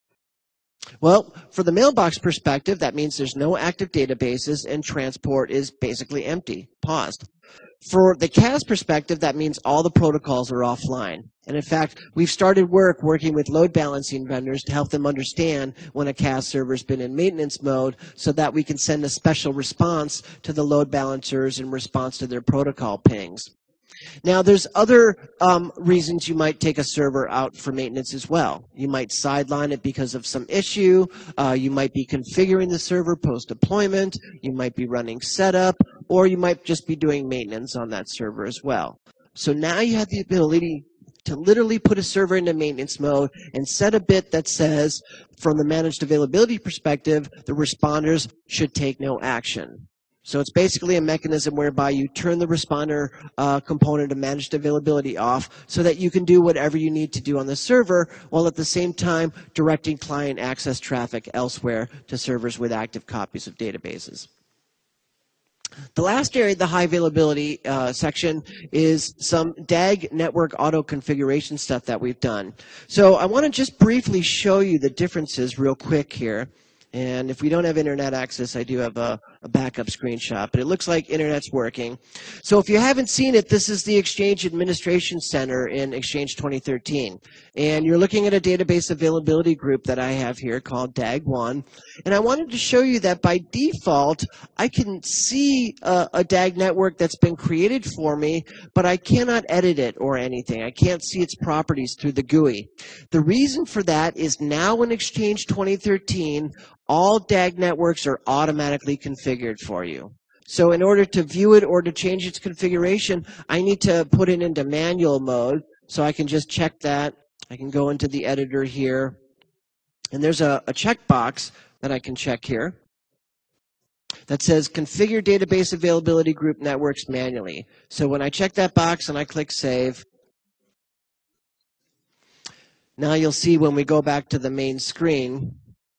Speaker 1: Well, for the mailbox perspective, that means there's no active databases and transport is basically empty, paused. For the C A S perspective, that means all the protocols are offline. And in fact, we've started work working with load balancing vendors to help them understand when a C A S server's been in maintenance mode so that we can send a special response to the load balancers in response to their protocol pings. Now, there's other um, reasons you might take a server out for maintenance as well. You might sideline it because of some issue. Uh, you might be configuring the server post-deployment. You might be running setup, or you might just be doing maintenance on that server as well. So now you have the ability to literally put a server into maintenance mode and set a bit that says, from the managed availability perspective, the responders should take no action. So it's basically a mechanism whereby you turn the responder uh, component of managed availability off so that you can do whatever you need to do on the server while at the same time directing client access traffic elsewhere to servers with active copies of databases. The last area, the high availability uh, section, is some D A G network auto configuration stuff that we've done. So I want to just briefly show you the differences real quick here. And if we don't have internet access, I do have a, a backup screenshot, but it looks like internet's working. So if you haven't seen it, this is the Exchange Administration Center in Exchange twenty thirteen. And you're looking at a database availability group that I have here called D A G one. And I wanted to show you that by default, I can see a, a D A G network that's been created for me, but I cannot edit it or anything. I can't see its properties through the G U I. The reason for that is now in Exchange twenty thirteen, all D A G networks are automatically configured for you. So in order to view it or to change its configuration, I need to put it into manual mode. So I can just check that. I can go into the editor here. And there's a, a checkbox that I can check here that says configure database availability group networks manually. So when I check that box and I click save, now you'll see when we go back to the main screen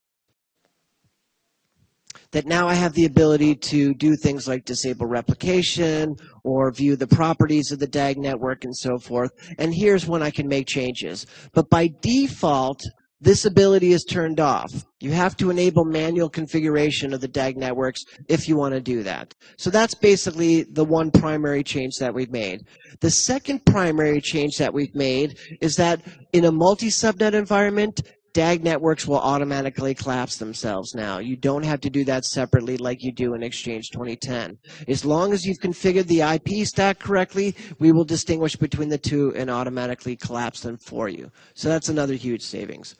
Speaker 1: that now I have the ability to do things like disable replication or view the properties of the D A G network and so forth. And here's when I can make changes. But by default, this ability is turned off. You have to enable manual configuration of the D A G networks if you want to do that. So that's basically the one primary change that we've made. The second primary change that we've made is that in a multi-subnet environment, D A G networks will automatically collapse themselves now. You don't have to do that separately like you do in Exchange twenty ten. As long as you've configured the I P stack correctly, we will distinguish between the two and automatically collapse them for you. So that's another huge savings.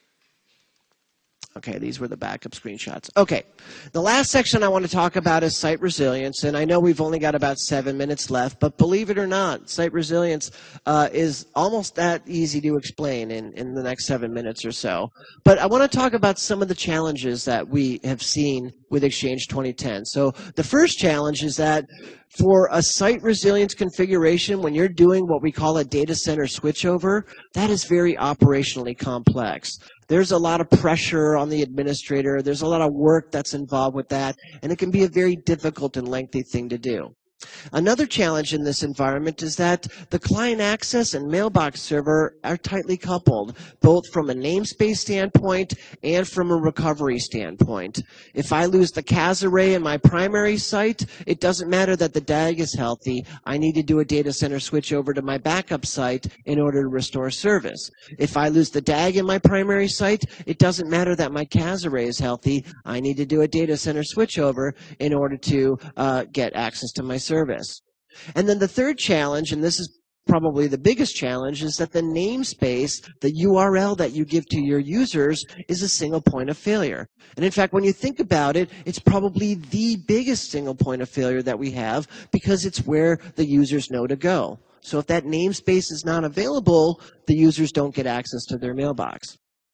Speaker 1: Okay, these were the backup screenshots. Okay, the last section I want to talk about is site resilience, and I know we've only got about seven minutes left, but believe it or not, site resilience uh, is almost that easy to explain in, in the next seven minutes or so. But I want to talk about some of the challenges that we have seen with Exchange twenty ten. So the first challenge is that for a site resilience configuration, when you're doing what we call a data center switchover, that is very operationally complex. There's a lot of pressure on the administrator. There's a lot of work that's involved with that, and it can be a very difficult and lengthy thing to do. Another challenge in this environment is that the client access and mailbox server are tightly coupled, both from a namespace standpoint and from a recovery standpoint. If I lose the C A S array in my primary site, it doesn't matter that the D A G is healthy. I need to do a data center switch over to my backup site in order to restore service. If I lose the D A G in my primary site, it doesn't matter that my C A S array is healthy. I need to do a data center switch over in order to uh, get access to my service. And then the third challenge, and this is probably the biggest challenge, is that the namespace, the U R L that you give to your users, is a single point of failure. And in fact, when you think about it, it's probably the biggest single point of failure that we have because it's where the users know to go. So if that namespace is not available, the users don't get access to their mailbox.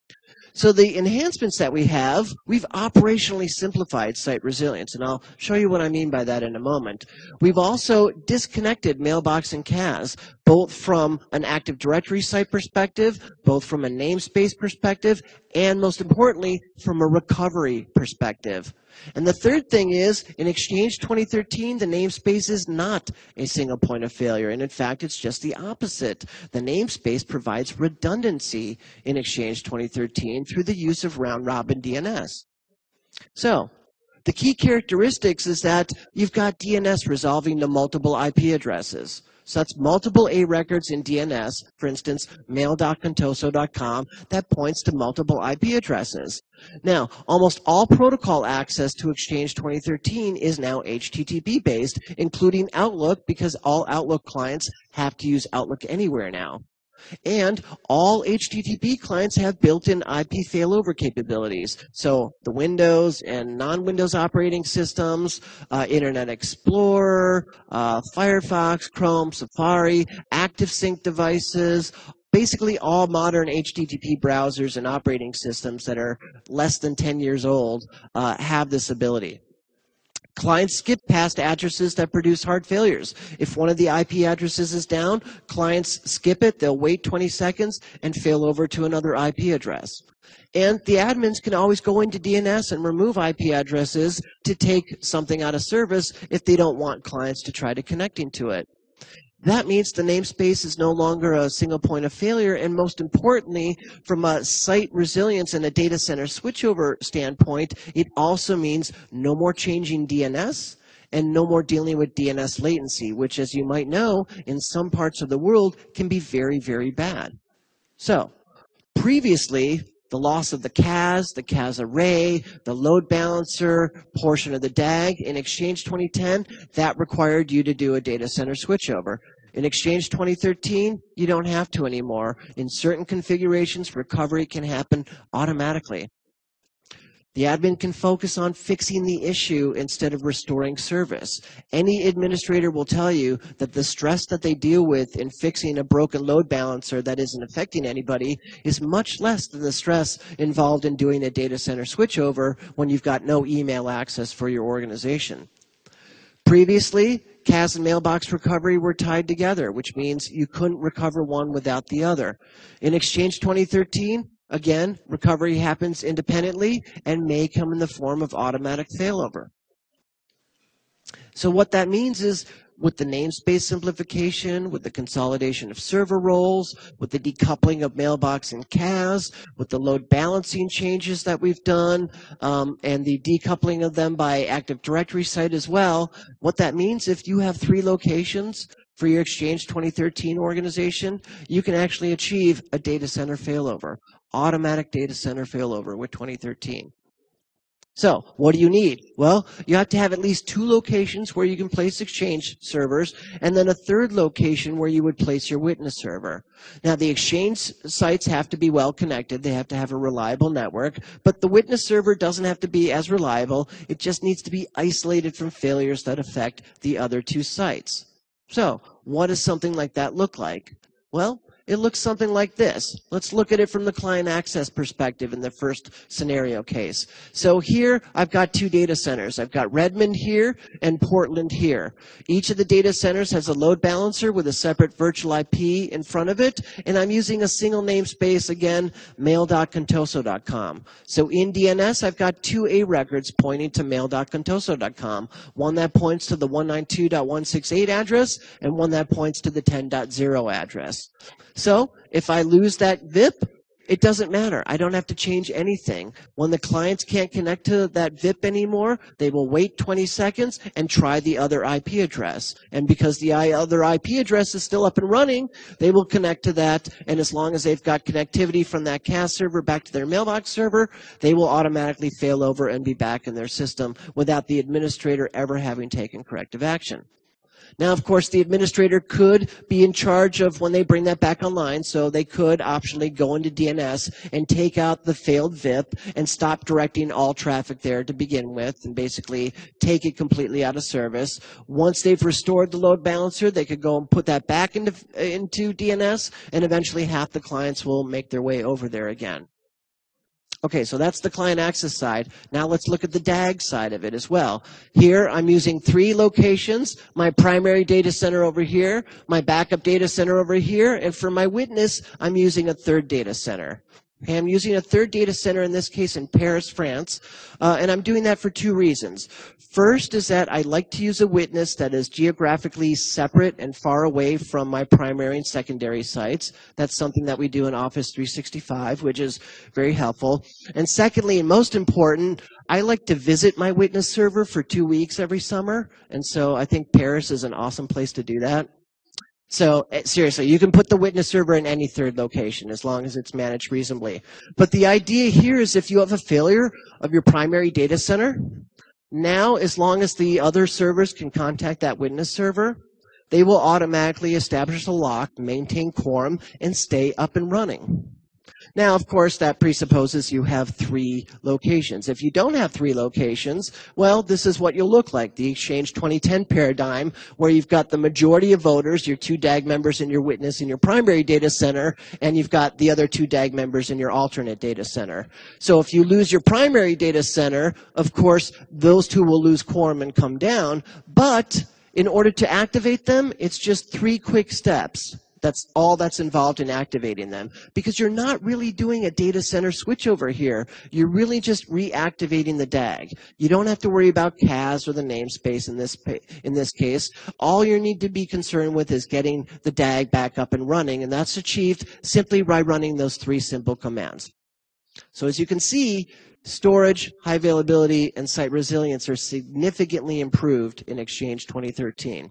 Speaker 1: So the enhancements that we have, we've operationally simplified site resilience, and I'll show you what I mean by that in a moment. We've also disconnected Mailbox and C A S, both from an Active Directory site perspective, both from a namespace perspective, and most importantly, from a recovery perspective. And the third thing is, in Exchange twenty thirteen, the namespace is not a single point of failure. And in fact, it's just the opposite. The namespace provides redundancy in Exchange twenty thirteen through the use of round-robin D N S. So, the key characteristics is that you've got D N S resolving to multiple I P addresses. So that's multiple A records in D N S, for instance, mail dot contoso dot com, that points to multiple I P addresses. Now, almost all protocol access to Exchange twenty thirteen is now H T T P based, including Outlook, because all Outlook clients have to use Outlook Anywhere now. And all H T T P clients have built-in I P failover capabilities. So the Windows and non-Windows operating systems, uh, Internet Explorer, uh, Firefox, Chrome, Safari, ActiveSync devices, basically all modern H T T P browsers and operating systems that are less than ten years old uh, have this ability. Clients skip past addresses that produce hard failures. If one of the I P addresses is down, clients skip it, they'll wait twenty seconds and fail over to another I P address. And the admins can always go into D N S and remove I P addresses to take something out of service if they don't want clients to try to connecting to it. That means the namespace is no longer a single point of failure, and most importantly, from a site resilience and a data center switchover standpoint, it also means no more changing D N S and no more dealing with D N S latency, which, as you might know, in some parts of the world can be very, very bad. So, previously, the loss of the C A S, the C A S array, the load balancer portion of the D A G, in Exchange twenty ten, that required you to do a data center switchover. In Exchange twenty thirteen, you don't have to anymore. In certain configurations, recovery can happen automatically. The admin can focus on fixing the issue instead of restoring service. Any administrator will tell you that the stress that they deal with in fixing a broken load balancer that isn't affecting anybody is much less than the stress involved in doing a data center switchover when you've got no email access for your organization. Previously, C A S and mailbox recovery were tied together, which means you couldn't recover one without the other. In Exchange twenty thirteen, again, recovery happens independently and may come in the form of automatic failover. So what that means is with the namespace simplification, with the consolidation of server roles, with the decoupling of mailbox and C A S, with the load balancing changes that we've done, um, and the decoupling of them by Active Directory site as well. What that means, if you have three locations for your Exchange twenty thirteen organization, you can actually achieve a data center failover, automatic data center failover with twenty thirteen. So what do you need? Well, you have to have at least two locations where you can place Exchange servers, and then a third location where you would place your witness server. Now, the Exchange sites have to be well connected. They have to have a reliable network, but the witness server doesn't have to be as reliable. It just needs to be isolated from failures that affect the other two sites. So what does something like that look like? Well, it looks something like this. Let's look at it from the client access perspective in the first scenario case. So here I've got two data centers. I've got Redmond here and Portland here. Each of the data centers has a load balancer with a separate virtual I P in front of it, and I'm using a single namespace, again, mail dot contoso dot com. So in D N S, I've got two A records pointing to mail dot contoso dot com, one that points to the one ninety-two dot one sixty-eight address and one that points to the ten dot zero address. So if I lose that V I P, it doesn't matter. I don't have to change anything. When the clients can't connect to that V I P anymore, they will wait twenty seconds and try the other I P address. And because the other I P address is still up and running, they will connect to that. And as long as they've got connectivity from that C A S server back to their mailbox server, they will automatically fail over and be back in their system without the administrator ever having taken corrective action. Now, of course, the administrator could be in charge of when they bring that back online, so they could optionally go into D N S and take out the failed V I P and stop directing all traffic there to begin with and basically take it completely out of service. Once they've restored the load balancer, they could go and put that back into, into D N S, and eventually half the clients will make their way over there again. Okay, so that's the client access side. Now let's look at the D A G side of it as well. Here, I'm using three locations, my primary data center over here, my backup data center over here, and for my witness, I'm using a third data center. Okay, I'm using a third data center, in this case in Paris, France, uh, and I'm doing that for two reasons. First is that I like to use a witness that is geographically separate and far away from my primary and secondary sites. That's something that we do in Office three sixty-five, which is very helpful. And secondly, and most important, I like to visit my witness server for two weeks every summer, and so I think Paris is an awesome place to do that. So seriously, you can put the witness server in any third location as long as it's managed reasonably. But the idea here is if you have a failure of your primary data center, now as long as the other servers can contact that witness server, they will automatically establish a lock, maintain quorum, and stay up and running. Now, of course, that presupposes you have three locations. If you don't have three locations, well, this is what you'll look like, the Exchange twenty ten paradigm, where you've got the majority of voters, your two D A G members and your witness in your primary data center, and you've got the other two D A G members in your alternate data center. So if you lose your primary data center, of course, those two will lose quorum and come down, but in order to activate them, it's just three quick steps. That's all that's involved in activating them, because you're not really doing a data center switchover here. You're really just reactivating the D A G. You don't have to worry about C A S or the namespace in this, in this case. All you need to be concerned with is getting the D A G back up and running, and that's achieved simply by running those three simple commands. So as you can see, storage, high availability, and site resilience are significantly improved in Exchange twenty thirteen.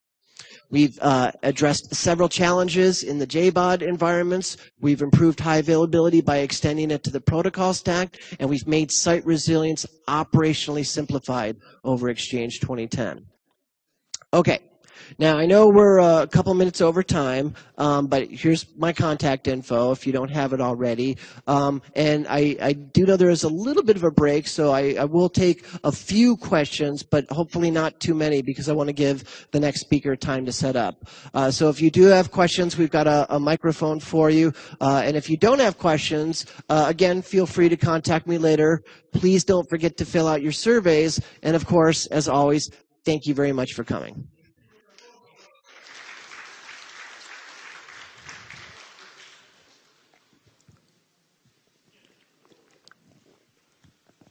Speaker 1: We've uh, addressed several challenges in the J BOD environments. We've improved high availability by extending it to the protocol stack, and we've made site resilience operationally simplified over Exchange twenty ten. Okay. Now, I know we're a couple minutes over time, um, but here's my contact info if you don't have it already. Um, and I, I do know there is a little bit of a break, so I, I will take a few questions, but hopefully not too many, because I want to give the next speaker time to set up. Uh, so if you do have questions, we've got a, a microphone for you. Uh, and if you don't have questions, uh, again, feel free to contact me later. Please don't forget to fill out your surveys. And of course, as always, thank you very much for coming.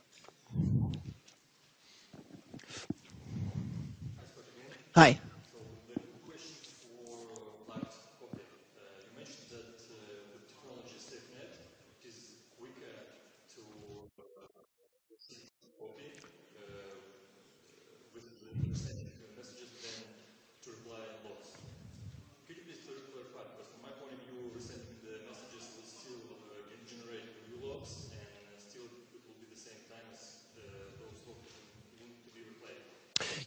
Speaker 1: Hi.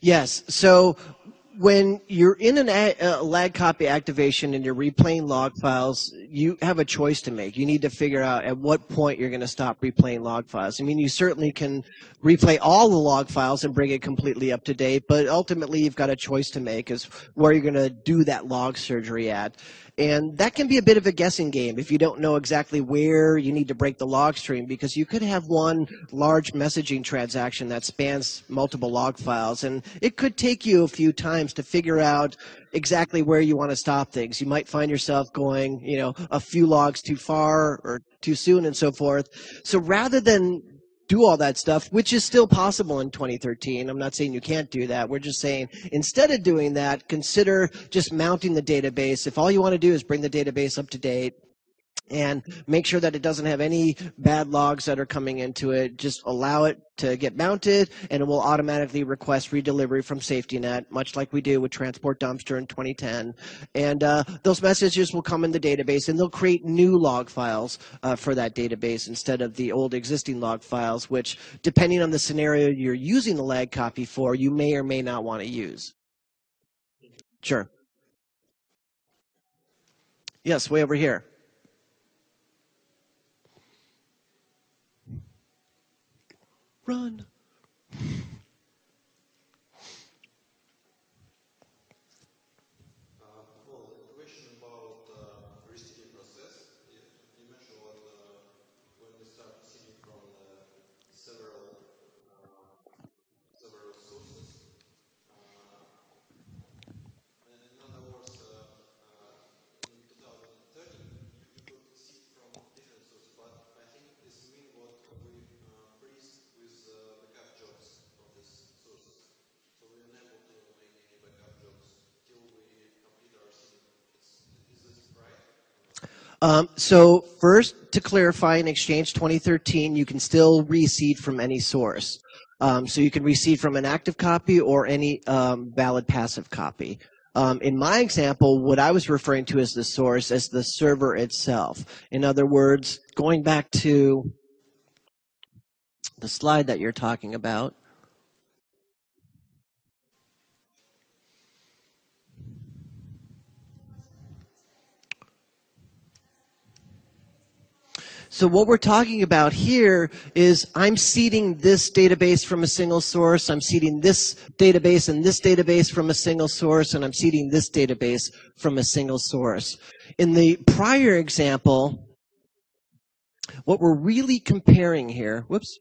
Speaker 1: Yes. So when you're in an a, a lag copy activation and you're replaying log files, you have a choice to make. You need to figure out at what point you're going to stop replaying log files. I mean, you certainly can replay all the log files and bring it completely up to date, but ultimately you've got a choice to make as where you're going to do that log surgery at. And that can be a bit of a guessing game if you don't know exactly where you need to break the log stream, because you could have one large messaging transaction that spans multiple log files, and it could take you a few times to figure out exactly where you want to stop things. You might find yourself going, you know, a few logs too far or too soon and so forth. So rather than do all that stuff, which is still possible in twenty thirteen. I'm not saying you can't do that. We're just saying instead of doing that, consider just mounting the database. If all you want to do is bring the database up to date, and make sure that it doesn't have any bad logs that are coming into it. Just allow it to get mounted, and it will automatically request redelivery from SafetyNet, much like we do with Transport Dumpster in twenty ten. And uh, those messages will come in the database, and they'll create new log files uh, for that database instead of the old existing log files, which, depending on the scenario you're using the lag copy for, you may or may not want to use. Sure. Yes, way over here. Run. Um, so first, to clarify, in Exchange twenty thirteen, you can still reseed from any source. Um, so you can reseed from an active copy or any um, valid passive copy. Um, in my example, what I was referring to as the source as the server itself. In other words, going back to the slide that you're talking about, so what we're talking about here is I'm seeding this database from a single source, I'm seeding this database and this database from a single source, and I'm seeding this database from a single source. In the prior example, what we're really comparing here, whoops,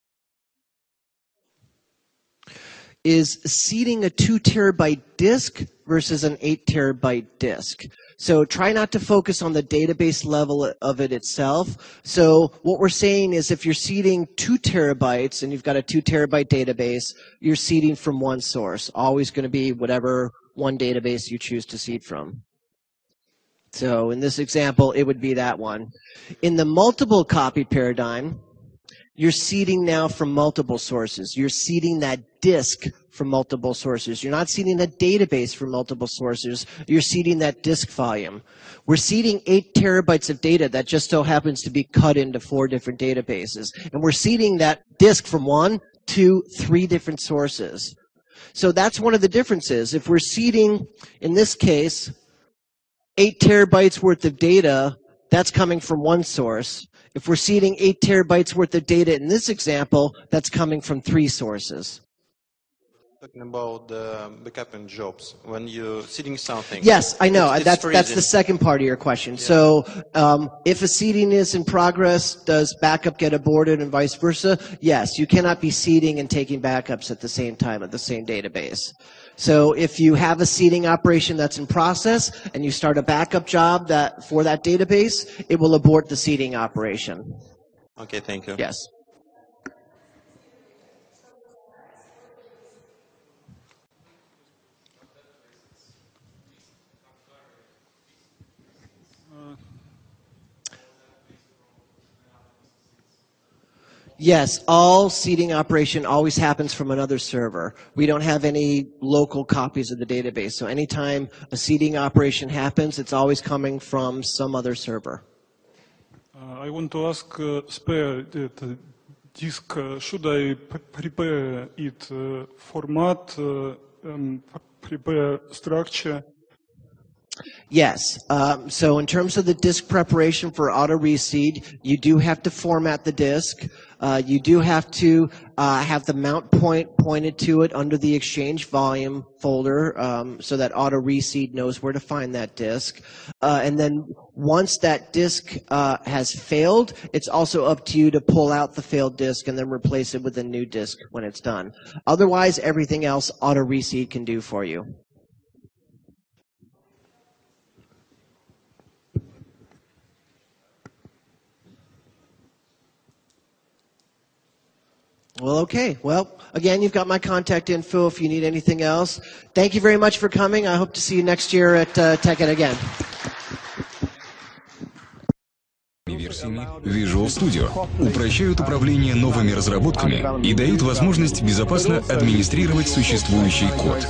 Speaker 1: is seeding a two terabyte disk versus an eight terabyte disk. So try not to focus on the database level of it itself. So what we're saying is if you're seeding two terabytes and you've got a two terabyte database, you're seeding from one source. Always going to be whatever one database you choose to seed from. So in this example, it would be that one. In the multiple copy paradigm, you're seeding now from multiple sources. You're seeding that disk from multiple sources. You're not seeding a database from multiple sources. You're seeding that disk volume. We're seeding eight terabytes of data that just so happens to be cut into four different databases. And we're seeding that disk from one to three different sources. So that's one of the differences. If we're seeding, in this case, eight terabytes worth of data, that's coming from one source. If we're seeding eight terabytes worth of data in this example, that's coming from three sources.
Speaker 2: Talking about the backup and jobs, when you're seeding something.
Speaker 1: Yes, I know.
Speaker 2: It's, it's
Speaker 1: that's
Speaker 2: freezing.
Speaker 1: that's the second part of your question.
Speaker 2: Yeah.
Speaker 1: So um, if a seeding is in progress, does backup get aborted and vice versa? Yes, you cannot be seeding and taking backups at the same time at the same database. So if you have a seeding operation that's in process and you start a backup job that for that database, it will abort the seeding operation.
Speaker 2: Okay, thank you.
Speaker 1: Yes. Yes, all seeding operation always happens from another server. We don't have any local copies of the database. So anytime a seeding operation happens, it's always coming from some other server.
Speaker 3: Uh, I want to ask uh, Spare, uh, disk, should I prepare it uh, format, uh, um, prepare structure?
Speaker 1: Yes. Um, so in terms of the disk preparation for auto reseed, you do have to format the disk. Uh, you do have to uh, have the mount point pointed to it under the Exchange volume folder um, so that auto reseed knows where to find that disk. Uh, and then once that disk uh, has failed, it's also up to you to pull out the failed disk and then replace it with a new disk when it's done. Otherwise, everything else auto reseed can do for you. Well, okay. Well, again, you've got my contact info if you need anything else. Thank you very much for coming. I hope to see you next year at uh, TechEd again.
Speaker 4: Версиями Visual Studio упрощают управление новыми разработками и дают возможность безопасно администрировать существующий код.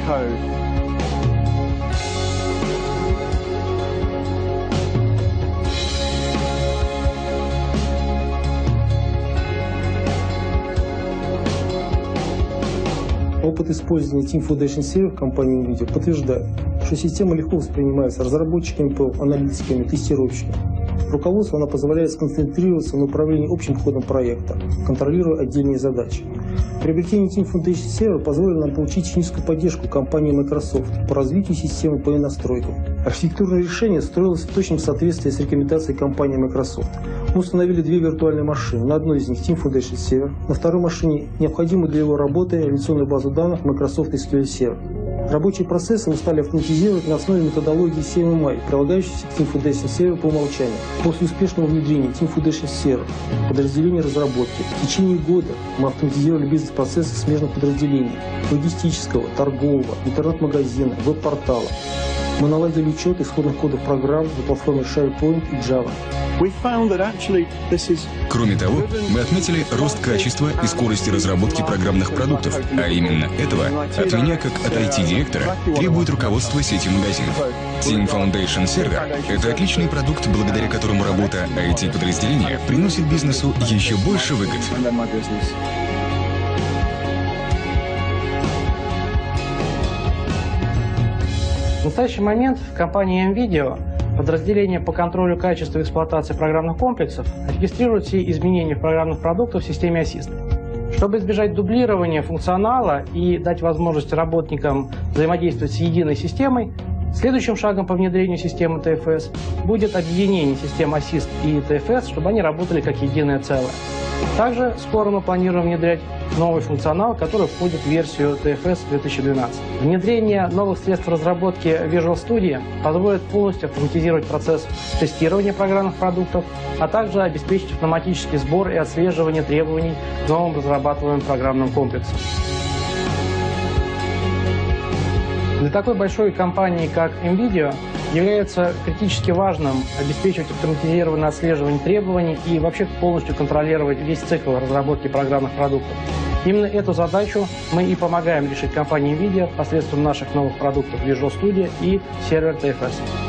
Speaker 5: Опыт использования Team Foundation Server компании NVIDIA подтверждает, что система легко воспринимается разработчиками, аналитиками, тестировщиками. Руководству она позволяет сконцентрироваться на управлении общим ходом проекта, контролируя отдельные задачи. Приобретение Team Foundation Server позволило нам получить техническую поддержку компании Microsoft по развитию системы по настройкам. Архитектурное решение строилось в точном соответствии с рекомендацией компании Microsoft. Мы установили две виртуальные машины. На одной из них Team Foundation Server, на второй машине необходимую для его работы реляционную базу данных Microsoft эс кью эль Server. Рабочие процессы мы стали автоматизировать на основе методологии си эм эм ай, прилагающейся к Team Foundation Server по умолчанию. После успешного внедрения Team Foundation Server подразделения разработки в течение года мы автоматизировали бизнес-процессы смежных подразделений – логистического, торгового, интернет-магазина, веб-портала. Мы наладили учет исходных кодов программ на платформе SharePoint и Java.
Speaker 4: Кроме того, мы отметили рост качества и скорости разработки программных продуктов, а именно этого от меня, как от ай ти-директора, требует руководство сети магазинов. Team Foundation Server — это отличный продукт, благодаря которому работа ай ти-подразделения приносит бизнесу еще больше выгод.
Speaker 6: В настоящий момент в компании NVIDIA подразделение по контролю качества и эксплуатации программных комплексов регистрирует все изменения в программных продуктах в системе Assist. Чтобы избежать дублирования функционала и дать возможность работникам взаимодействовать с единой системой, следующим шагом по внедрению системы ти эф эс будет объединение систем Assist и ти эф эс, чтобы они работали как единое целое. Также скоро мы планируем внедрять новый функционал, который входит в версию ти эф эс две тысячи двенадцать. Внедрение новых средств разработки Visual Studio позволит полностью автоматизировать процесс тестирования программных продуктов, а также обеспечить автоматический сбор и отслеживание требований к новым разрабатываемым программным комплексам. Для такой большой компании, как NVIDIA, является критически важным обеспечивать автоматизированное отслеживание требований и вообще полностью контролировать весь цикл разработки программных продуктов. Именно эту задачу мы и помогаем решить компании NVIDIA посредством наших новых продуктов Visual Studio и сервер ти эф эс.